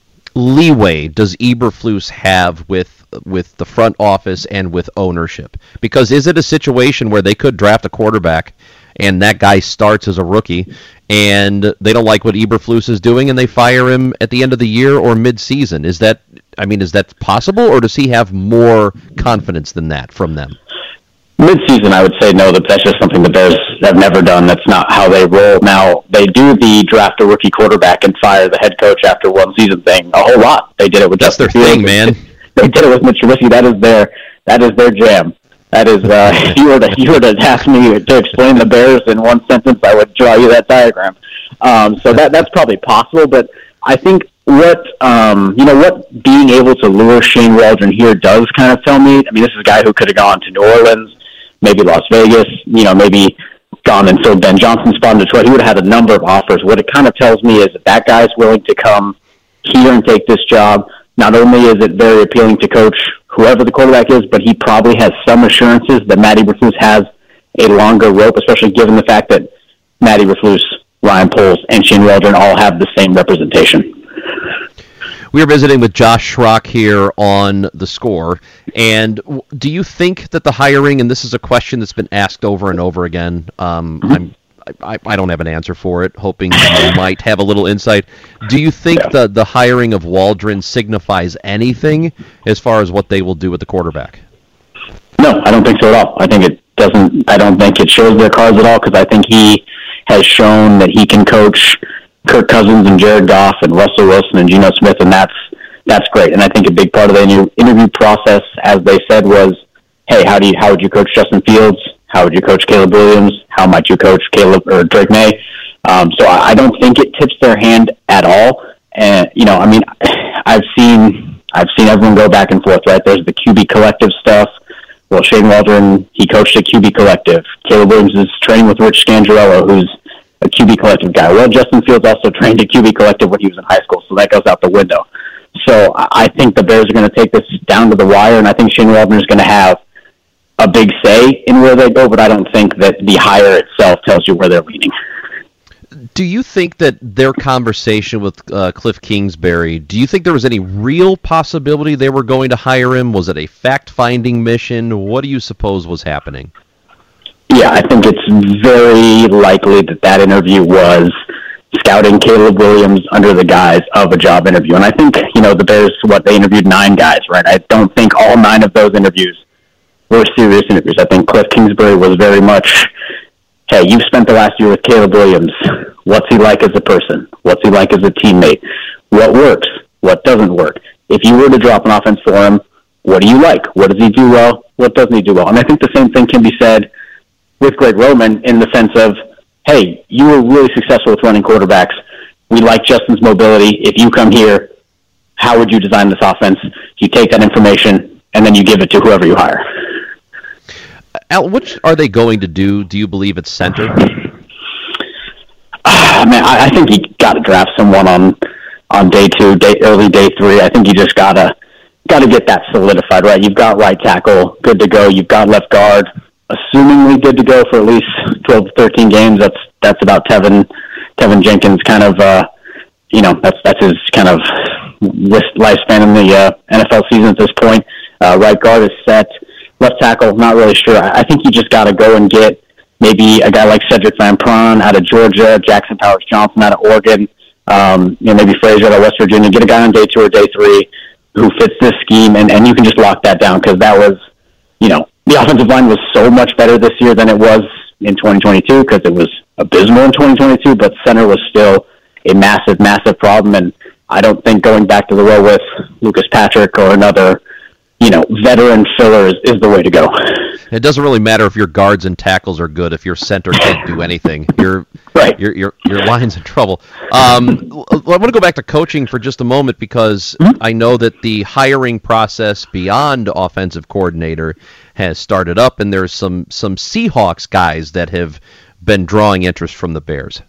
leeway does Eberflus have with the front office and with ownership? Because is it a situation where they could draft a quarterback and that guy starts as a rookie, and they don't like what Eberflus is doing, and they fire him at the end of the year or mid-season? Is that possible, or does he have more confidence than that from them? Mid-season, I would say no. That's just something the Bears have never done. That's not how they roll. Now, they do the draft a rookie quarterback and fire the head coach after one season thing a whole lot. They did it with Justin Fields. That's their thing, man. They did it with Mitch Trubisky. That is their jam. That is, if you were to ask me to explain the Bears in one sentence, I would draw you that diagram. So that's probably possible, but I think what being able to lure Shane Waldron here does kind of tell me. This is a guy who could have gone to New Orleans, maybe Las Vegas, maybe gone and filled Ben Johnson's spot in Detroit. He would have had a number of offers. What it kind of tells me is that guy's willing to come here and take this job. Not only is it very appealing to coach whoever the quarterback is, but he probably has some assurances that Matt Eberflus has a longer rope, especially given the fact that Matt Eberflus, Ryan Poles, and Shane Waldron all have the same representation. We are visiting with Josh Schrock here on The Score. And do you think that the hiring, and this is a question that's been asked over and over again, I don't have an answer for it, hoping you might have a little insight. Do you think the hiring of Waldron signifies anything as far as what they will do with the quarterback? No, I don't think so at all. I think it doesn't. I don't think it shows their cards at all, because I think he has shown that he can coach Kirk Cousins and Jared Goff and Russell Wilson and Geno Smith, and that's great. And I think a big part of the interview process, as they said, was, hey, how would you coach Justin Fields? How would you coach Caleb Williams? How might you coach Caleb or Drake May? So I don't think it tips their hand at all. And I mean, I've seen everyone go back and forth. Right? There's the QB collective stuff. Well, Shane Waldron, he coached a QB collective. Caleb Williams is training with Rich Scangarello, who's a QB collective guy. Well, Justin Fields also trained a QB collective when he was in high school, so that goes out the window. So I think the Bears are going to take this down to the wire, and I think Shane Waldron is going to have a big say in where they go, but I don't think that the hire itself tells you where they're leaning. Do you think that their conversation with Cliff Kingsbury, do you think there was any real possibility they were going to hire him? Was it a fact-finding mission? What do you suppose was happening? Yeah, I think it's very likely that interview was scouting Caleb Williams under the guise of a job interview. And I think, the Bears, they interviewed 9 guys, right? I don't think all 9 of those interviews were serious interviews. I think Cliff Kingsbury was very much, hey, you've spent the last year with Caleb Williams. What's he like as a person? What's he like as a teammate? What works? What doesn't work? If you were to drop an offense for him, what do you like? What does he do well? What doesn't he do well? And I think the same thing can be said with Greg Roman in the sense of, hey, you were really successful with running quarterbacks. We like Justin's mobility. If you come here, how would you design this offense? You take that information, and then you give it to whoever you hire. Al, what are they going to do, do you believe, at center? I think you got to draft someone on day 2, early day 3. I think you just got to get that solidified, right? You've got right tackle good to go. You've got left guard assumingly good to go for at least 12 to 13 games. That's about Tevin Jenkins kind of, that's his kind of lifespan in the NFL season at this point. Right guard is set. Left tackle, not really sure. I think you just got to go and get maybe a guy like Cedric Van Pran out of Georgia, Jackson Powers Johnson out of Oregon, maybe Frazier out of West Virginia. Get a guy on day 2 or day 3 who fits this scheme, and you can just lock that down, because that was, the offensive line was so much better this year than it was in 2022, because it was abysmal in 2022, but center was still a massive, massive problem, and I don't think going back to the well with Lucas Patrick or another, veteran filler is the way to go. It doesn't really matter if your guards and tackles are good if your center can't do anything. Your line's in trouble. I want to go back to coaching for just a moment, because I know that the hiring process beyond offensive coordinator has started up, and there's some Seahawks guys that have been drawing interest from the Bears.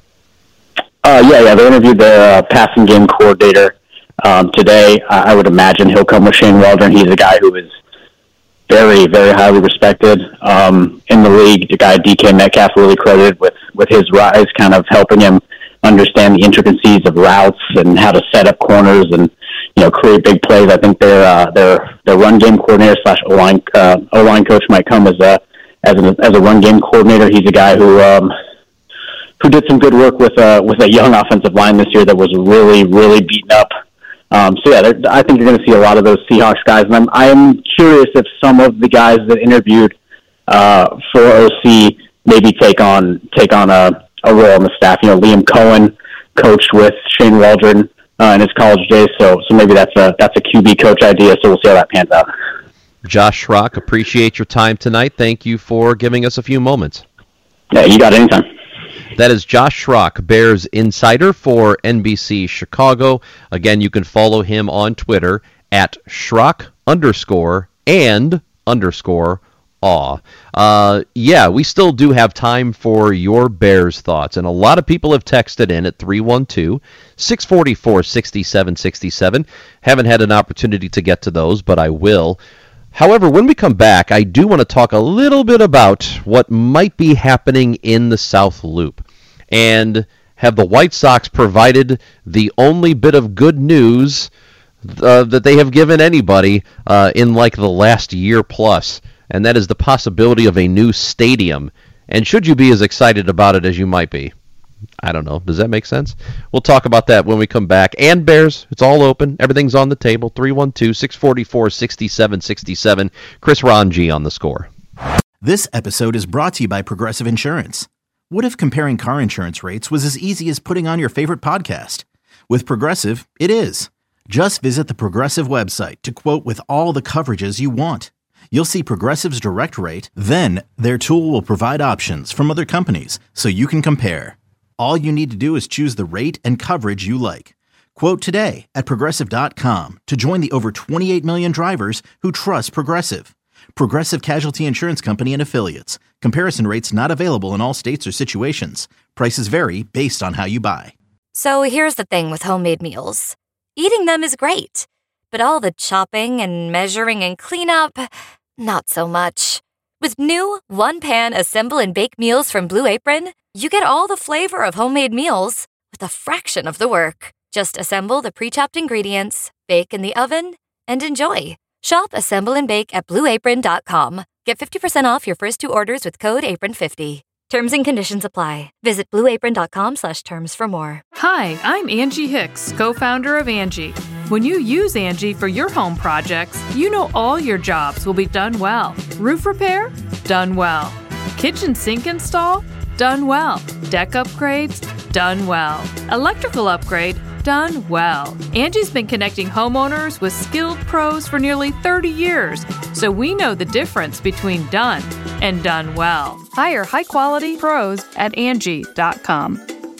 They interviewed the passing game coordinator today. I would imagine he'll come with Shane Waldron. He's a guy who is very, very highly respected in the league. The guy DK Metcalf really credited with his rise, kind of helping him understand the intricacies of routes and how to set up corners and create big plays. I think their run game coordinator / O-line coach might come as a run game coordinator. He's a guy who did some good work with a young offensive line this year that was really, really beaten up. I think you're going to see a lot of those Seahawks guys, and I am curious if some of the guys that interviewed for OC maybe take on a role on the staff. Liam Cohen coached with Shane Waldron in his college days, so maybe that's a QB coach idea. So we'll see how that pans out. Josh Schrock, appreciate your time tonight. Thank you for giving us a few moments. Yeah, you got it anytime. That is Josh Schrock, Bears insider for NBC Chicago. Again, you can follow him on Twitter at Schrock_and_awe. We still do have time for your Bears thoughts, and a lot of people have texted in at 312-644-6767. Haven't had an opportunity to get to those, but I will. However, when we come back, I do want to talk a little bit about what might be happening in the South Loop. And have the White Sox provided the only bit of good news that they have given anybody in like the last year plus, and that is the possibility of a new stadium. And should you be as excited about it as you might be? I don't know. Does that make sense? We'll talk about that when we come back. And Bears, it's all open. Everything's on the table. 312-644-6767. Chris Ranji on The Score. This episode is brought to you by Progressive Insurance. What if comparing car insurance rates was as easy as putting on your favorite podcast? With Progressive, it is. Just visit the Progressive website to quote with all the coverages you want. You'll see Progressive's direct rate, then their tool will provide options from other companies so you can compare. All you need to do is choose the rate and coverage you like. Quote today at Progressive.com to join the over 28 million drivers who trust Progressive. Progressive Casualty Insurance Company and Affiliates. Comparison rates not available in all states or situations. Prices vary based on how you buy. So here's the thing with homemade meals. Eating them is great, but all the chopping and measuring and cleanup, not so much. With new one-pan assemble and bake meals from Blue Apron, you get all the flavor of homemade meals with a fraction of the work. Just assemble the pre-chopped ingredients, bake in the oven, and enjoy. Shop Assemble and Bake at BlueApron.com. Get 50% off your first two orders with code APRON50. Terms and conditions apply. Visit BlueApron.com/terms for more. Hi, I'm Angie Hicks, co-founder of Angie. When you use Angie for your home projects, you know all your jobs will be done well. Roof repair? Done well. Kitchen sink install? Done well. Deck upgrades? Done well. Electrical upgrade? Done well. Angie's been connecting homeowners with skilled pros for nearly 30 years, so we know the difference between done and done well. Hire high-quality pros at Angie.com.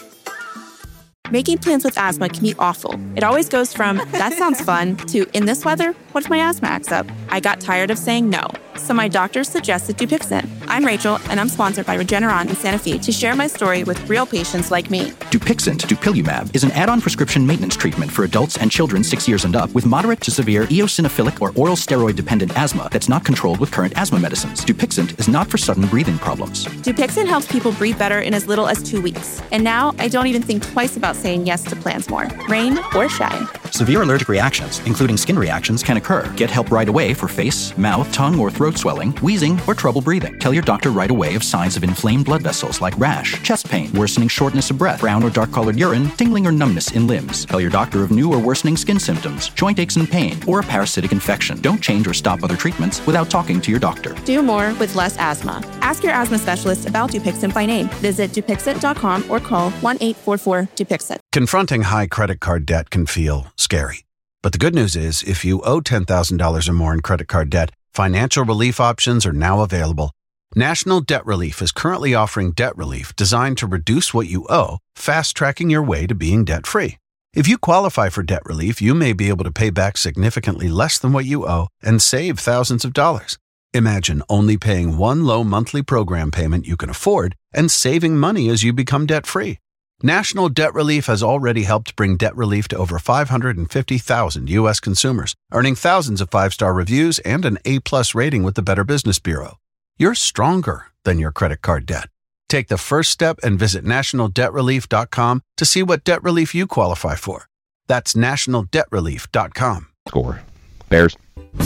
Making plans with asthma can be awful. It always goes from, that sounds fun, to, in this weather, what if my asthma acts up? I got tired of saying no, so my doctor suggested Dupixent. I'm Rachel, and I'm sponsored by Regeneron in Santa Fe to share my story with real patients like me. Dupixent, dupilumab, is an add-on prescription maintenance treatment for adults and children 6 years and up with moderate to severe eosinophilic or oral steroid-dependent asthma that's not controlled with current asthma medicines. Dupixent is not for sudden breathing problems. Dupixent helps people breathe better in as little as 2 weeks. And now I don't even think twice about saying yes to plans more, rain or shine. Severe allergic reactions, including skin reactions, can occur. Get help right away for face, mouth, tongue, or throat swelling, wheezing, or trouble breathing. Tell your doctor right away of signs of inflamed blood vessels like rash, chest pain, worsening shortness of breath, brown or dark-colored urine, tingling or numbness in limbs. Tell your doctor of new or worsening skin symptoms, joint aches and pain, or a parasitic infection. Don't change or stop other treatments without talking to your doctor. Do more with less asthma. Ask your asthma specialist about Dupixent by name. Visit Dupixent.com or call 1-844-DUPIXENT. Confronting high credit card debt can feel scary. But the good news is, if you owe $10,000 or more in credit card debt, financial relief options are now available. National Debt Relief is currently offering debt relief designed to reduce what you owe, fast-tracking your way to being debt-free. If you qualify for debt relief, you may be able to pay back significantly less than what you owe and save thousands of dollars. Imagine only paying one low monthly program payment you can afford and saving money as you become debt-free. National Debt Relief has already helped bring debt relief to over 550,000 U.S. consumers, earning thousands of five-star reviews and an A-plus rating with the Better Business Bureau. You're stronger than your credit card debt. Take the first step and visit nationaldebtrelief.com to see what debt relief you qualify for. That's nationaldebtrelief.com. Score. Bears.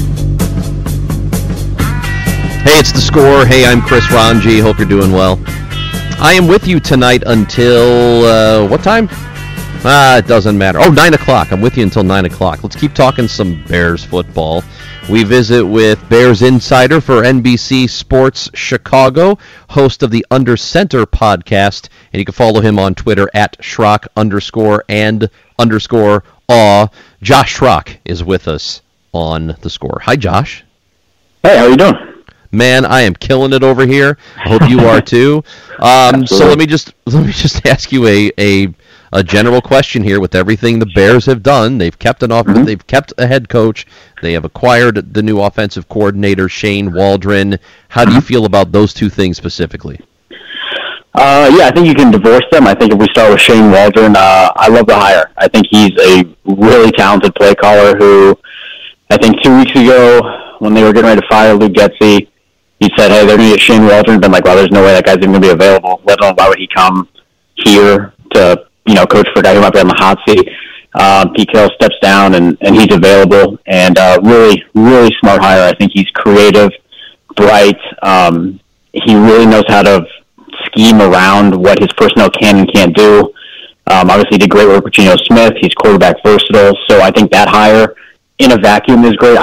Hey, it's The Score. Hey, I'm Chris Ranji. Hope you're doing well. I am with you tonight until, what time? It doesn't matter. Oh, 9 o'clock. I'm with you until 9 o'clock. Let's keep talking some Bears football. We visit with Bears insider for NBC Sports Chicago, host of the Under Center podcast, and you can follow him on Twitter at Schrock_and_awe. Josh Schrock is with us on The Score. Hi, Josh. Hey, how you doing? Man, I am killing it over here. I hope you are too. So let me just ask you a general question here. With everything the Bears have done, they've kept they've kept a head coach. They have acquired the new offensive coordinator, Shane Waldron. How do you feel about those two things specifically? Yeah, I think you can divorce them. I think if we start with Shane Waldron, I love the hire. I think he's a really talented play caller who, I think 2 weeks ago, when they were getting ready to fire Luke Getsy, he said, hey, they're going to get Shane Waldron. Been like, well, there's no way that guy's even going to be available, let alone why would he come here to coach for a guy who might be on the hot seat. Pete Carroll steps down, and he's available, and really, really smart hire. I think he's creative, bright. He really knows how to scheme around what his personnel can and can't do. Obviously, he did great work with Geno Smith. He's quarterback versatile, so I think that hire in a vacuum is great.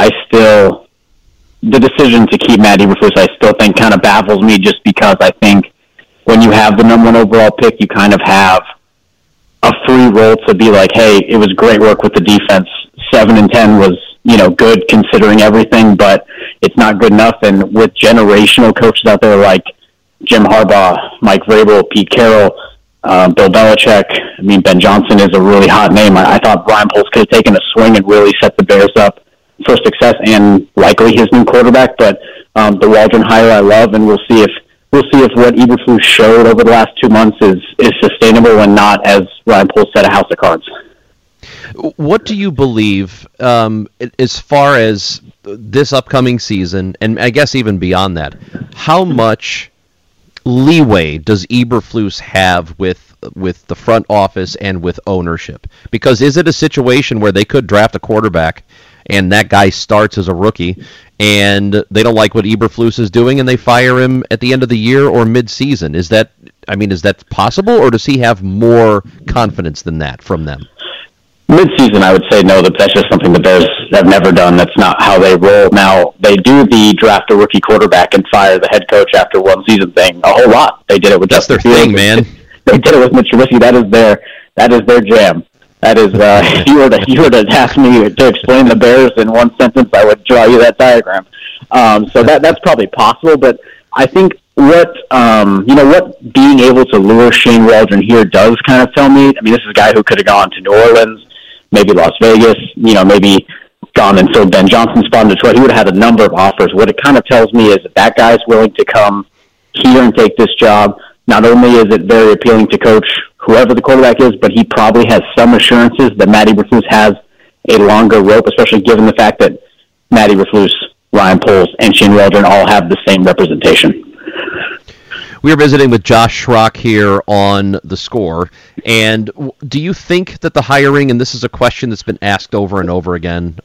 The decision to keep Matt Eberflus, I still think kind of baffles me, just because I think when you have the number 1 overall pick, you kind of have a free role to be like, hey, it was great work with the defense. 7-10 was, good considering everything, but it's not good enough. And with generational coaches out there like Jim Harbaugh, Mike Vrabel, Pete Carroll, Bill Belichick, Ben Johnson is a really hot name. I thought Ryan Poles could have taken a swing and really set the Bears up for success, and likely his new quarterback. But the Waldron hire I love, and we'll see if what Eberflus showed over the last 2 months is sustainable and not, as Ryan Poles said, a house of cards. What do you believe as far as this upcoming season, and I guess even beyond that, how much leeway does Eberflus have with the front office and with ownership? Because is it a situation where they could draft a quarterback and that guy starts as a rookie and they don't like what Eberflus is doing and they fire him at the end of the year or mid-season? Is that possible, or does he have more confidence than that from them? Mid-season, I would say no. That's just something the Bears have never done. That's not how they roll. Now, they do the draft a rookie quarterback and fire the head coach after one season thing a whole lot. They did it with That's their thing, man. They did it with Mitch Trubisky. That is their jam. That is, if you were to ask me to explain the Bears in one sentence, I would draw you that diagram. So that's probably possible, but I think what being able to lure Shane Waldron here does kind of tell me. This is a guy who could have gone to New Orleans, maybe Las Vegas, maybe gone and filled Ben Johnson's spot in Detroit. He would have had a number of offers. What it kind of tells me is that guy's willing to come here and take this job. Not only is it very appealing to coach whoever the quarterback is, but he probably has some assurances that Matt Eberflus has a longer rope, especially given the fact that Matt Eberflus, Ryan Poles, and Shane Waldron all have the same representation. We are visiting with Josh Schrock here on The Score, and do you think that the hiring, and this is a question that's been asked over and over again,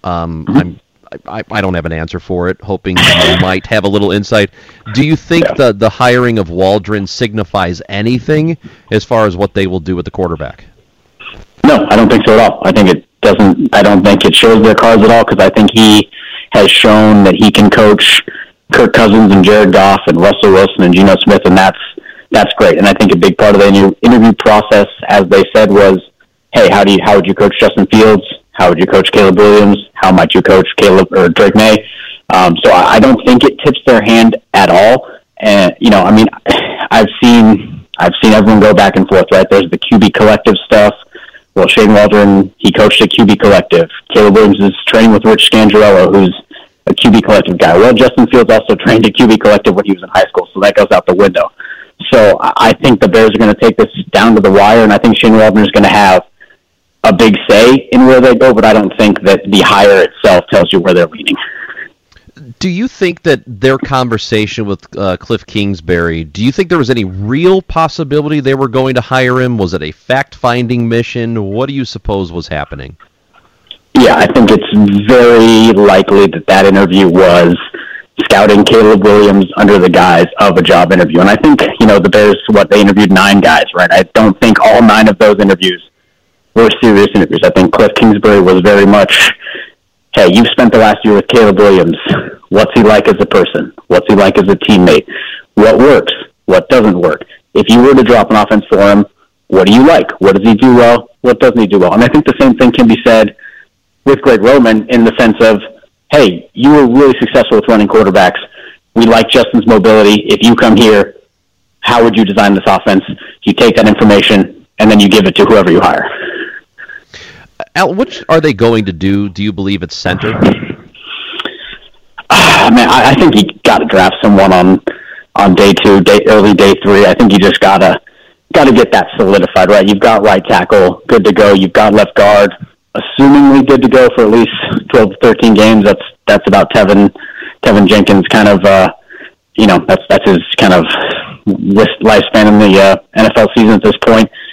I don't have an answer for it, hoping you might have a little insight. Do you think the hiring of Waldron signifies anything as far as what they will do with the quarterback? No, I don't think so at all. I think it doesn't. I don't think it shows their cards at all, because I think he has shown that he can coach Kirk Cousins and Jared Goff and Russell Wilson and Geno Smith, and that's great. And I think a big part of the interview process, as they said, was, hey, how would you coach Justin Fields? How would you coach Caleb Williams? How might you coach Drake May? So I don't think it tips their hand at all. And I've seen everyone go back and forth. Right? There's the QB collective stuff. Well, Shane Waldron, he coached a QB collective. Caleb Williams is training with Rich Scangarello, who's a QB collective guy. Well, Justin Fields also trained a QB collective when he was in high school, so that goes out the window. So I think the Bears are going to take this down to the wire, and I think Shane Waldron is going to have a big say in where they go, but I don't think that the hire itself tells you where they're leaning. Do you think that their conversation with Cliff Kingsbury, do you think there was any real possibility they were going to hire him? Was it a fact-finding mission? What do you suppose was happening? Yeah, I think it's very likely that interview was scouting Caleb Williams under the guise of a job interview. And I think, the Bears, they interviewed 9 guys, right? I don't think all 9 of those interviews were serious interviews. I think Cliff Kingsbury was very much, hey, you've spent the last year with Caleb Williams. What's he like as a person? What's he like as a teammate? What works? What doesn't work? If you were to drop an offense for him, what do you like? What does he do well? What doesn't he do well? And I think the same thing can be said with Greg Roman in the sense of, hey, you were really successful with running quarterbacks. We like Justin's mobility. If you come here, how would you design this offense? You take that information, and then you give it to whoever you hire. Al, what are they going to do you believe, at center? I think you got to draft someone on day 2, early day 3. I think you just got to get that solidified, right? You've got right tackle good to go. You've got left guard assumingly good to go for at least 12 to 13 games. That's about Tevin Jenkins kind of, that's his kind of lifespan in the NFL season at this point.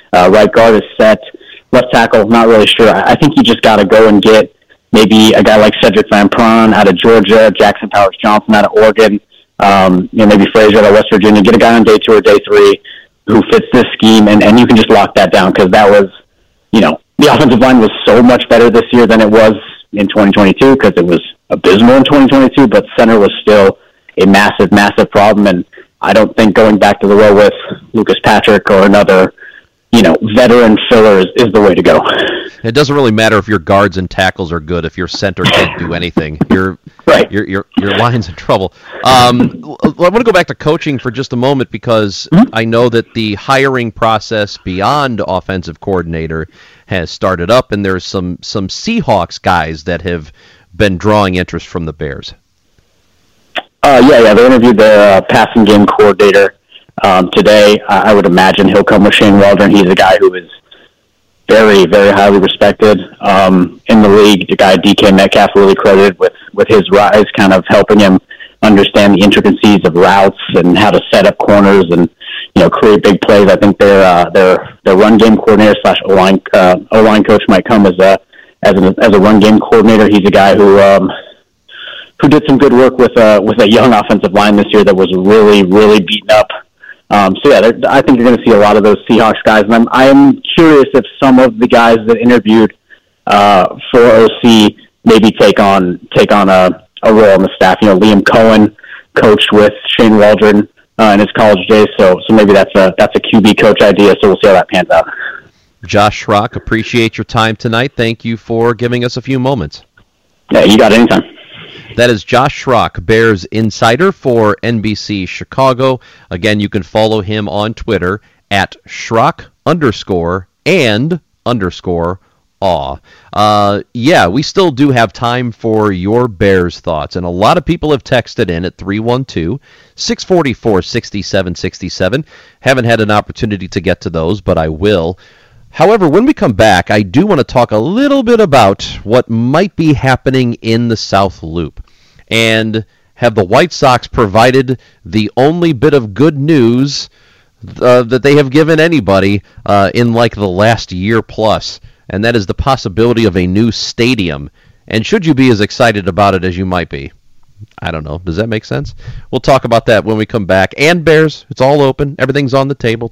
Right guard is set. Left tackle, not really sure. I think you just got to go and get maybe a guy like Cedric Van Pran out of Georgia, Jackson Powers Johnson out of Oregon, maybe Frazier out of West Virginia. Get a guy on day 2 or day 3 who fits this scheme, and you can just lock that down, because that was, the offensive line was so much better this year than it was in 2022, because it was abysmal in 2022, but center was still a massive, massive problem, and I don't think going back to the well with Lucas Patrick or another veteran filler is the way to go. It doesn't really matter if your guards and tackles are good if your center can't do anything. Your line's in trouble. I want to go back to coaching for just a moment, because I know that the hiring process beyond offensive coordinator has started up, and there's some Seahawks guys that have been drawing interest from the Bears. Yeah, they interviewed the passing game coordinator today. I would imagine he'll come with Shane Waldron. He's a guy who is very, very highly respected in the league. The guy DK Metcalf really credited with his rise, kind of helping him understand the intricacies of routes and how to set up corners and create big plays. I think their run game coordinator / O-line coach might come as a run game coordinator. He's a guy who did some good work with a young offensive line this year that was really, really beaten up. I think you're going to see a lot of those Seahawks guys, and I am curious if some of the guys that interviewed for OC maybe take on a role on the staff. Liam Cohen coached with Shane Waldron in his college days, so maybe that's a QB coach idea. So we'll see how that pans out. Josh Schrock, appreciate your time tonight. Thank you for giving us a few moments. Yeah, you got it anytime. That is Josh Schrock, Bears insider for NBC Chicago. Again, you can follow him on Twitter at Schrock_and_awe. We still do have time for your Bears thoughts, and a lot of people have texted in at 312-644-6767. Haven't had an opportunity to get to those, but I will. However, when we come back, I do want to talk a little bit about what might be happening in the South Loop. And have the White Sox provided the only bit of good news that they have given anybody in like the last year plus, and that is the possibility of a new stadium. And should you be as excited about it as you might be? I don't know. Does that make sense? We'll talk about that when we come back. And Bears, it's all open. Everything's on the table.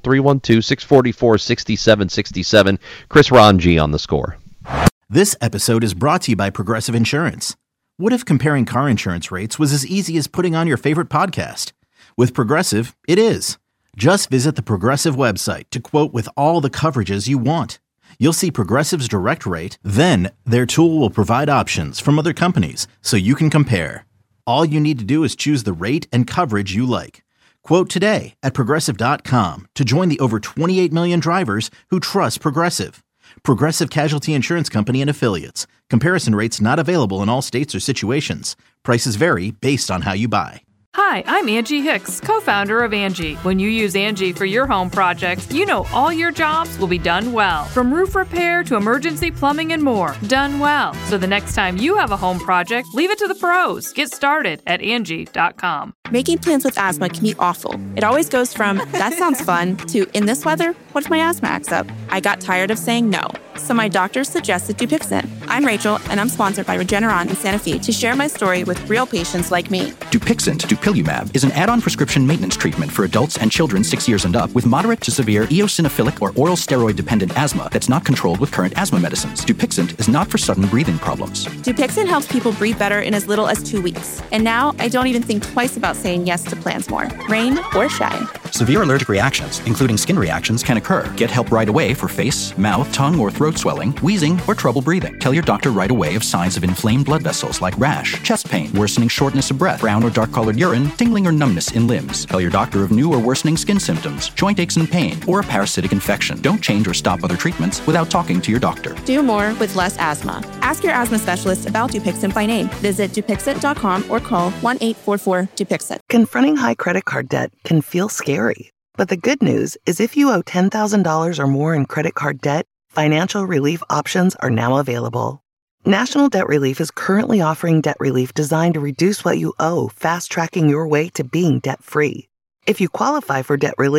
312-644-6767. Chris Ranji on the Score. This episode is brought to you by Progressive Insurance. What if comparing car insurance rates was as easy as putting on your favorite podcast? With Progressive, it is. Just visit the Progressive website to quote with all the coverages you want. You'll see Progressive's direct rate, then their tool will provide options from other companies so you can compare. All you need to do is choose the rate and coverage you like. Quote today at Progressive.com to join the over 28 million drivers who trust Progressive. Progressive Casualty Insurance Company and Affiliates. Comparison rates not available in all states or situations. Prices vary based on how you buy. Hi, I'm Angie Hicks, co-founder of Angie. When you use Angie for your home projects, you know all your jobs will be done well. From roof repair to emergency plumbing and more, done well. So the next time you have a home project, leave it to the pros. Get started at Angie.com. Making plans with asthma can be awful. It always goes from, that sounds fun, to, in this weather, what if my asthma acts up? I got tired of saying no. So my doctor suggested Dupixent. I'm Rachel, and I'm sponsored by Regeneron in Santa Fe to share my story with real patients like me. Dupixent, dupilumab, is an add-on prescription maintenance treatment for adults and children 6 years and up with moderate to severe eosinophilic or oral steroid-dependent asthma that's not controlled with current asthma medicines. Dupixent is not for sudden breathing problems. Dupixent helps people breathe better in as little as 2 weeks. And now I don't even think twice about saying yes to plans more, rain or shine. Severe allergic reactions, including skin reactions, can occur. Get help right away for face, mouth, tongue, or throat swelling, wheezing, or trouble breathing. Tell your doctor right away of signs of inflamed blood vessels like rash, chest pain, worsening shortness of breath, brown or dark-colored urine, tingling or numbness in limbs. Tell your doctor of new or worsening skin symptoms, joint aches and pain, or a parasitic infection. Don't change or stop other treatments without talking to your doctor. Do more with less asthma. Ask your asthma specialist about Dupixent by name. Visit Dupixent.com or call 1-844-DUPIXENT. Confronting high credit card debt can feel scary. But the good news is if you owe $10,000 or more in credit card debt, financial relief options are now available. National Debt Relief is currently offering debt relief designed to reduce what you owe, fast-tracking your way to being debt-free. If you qualify for debt relief,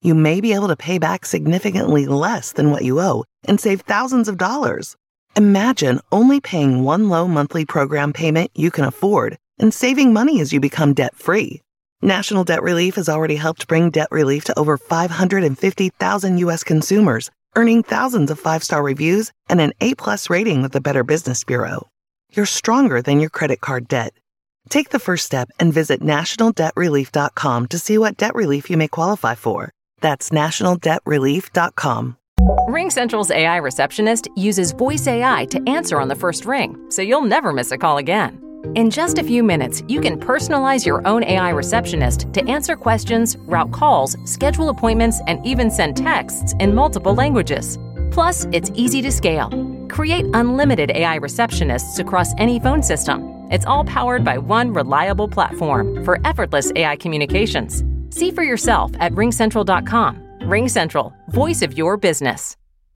you may be able to pay back significantly less than what you owe and save thousands of dollars. Imagine only paying one low monthly program payment you can afford and saving money as you become debt-free. National Debt Relief has already helped bring debt relief to over 550,000 U.S. consumers, earning thousands of 5-star reviews and an A+ rating with the Better Business Bureau. You're stronger than your credit card debt. Take the first step and visit nationaldebtrelief.com to see what debt relief you may qualify for. That's nationaldebtrelief.com. RingCentral's AI receptionist uses voice AI to answer on the first ring, so you'll never miss a call again. In just a few minutes, you can personalize your own AI receptionist to answer questions, route calls, schedule appointments, and even send texts in multiple languages. Plus, it's easy to scale. Create unlimited AI receptionists across any phone system. It's all powered by one reliable platform for effortless AI communications. See for yourself at ringcentral.com. RingCentral, voice of your business.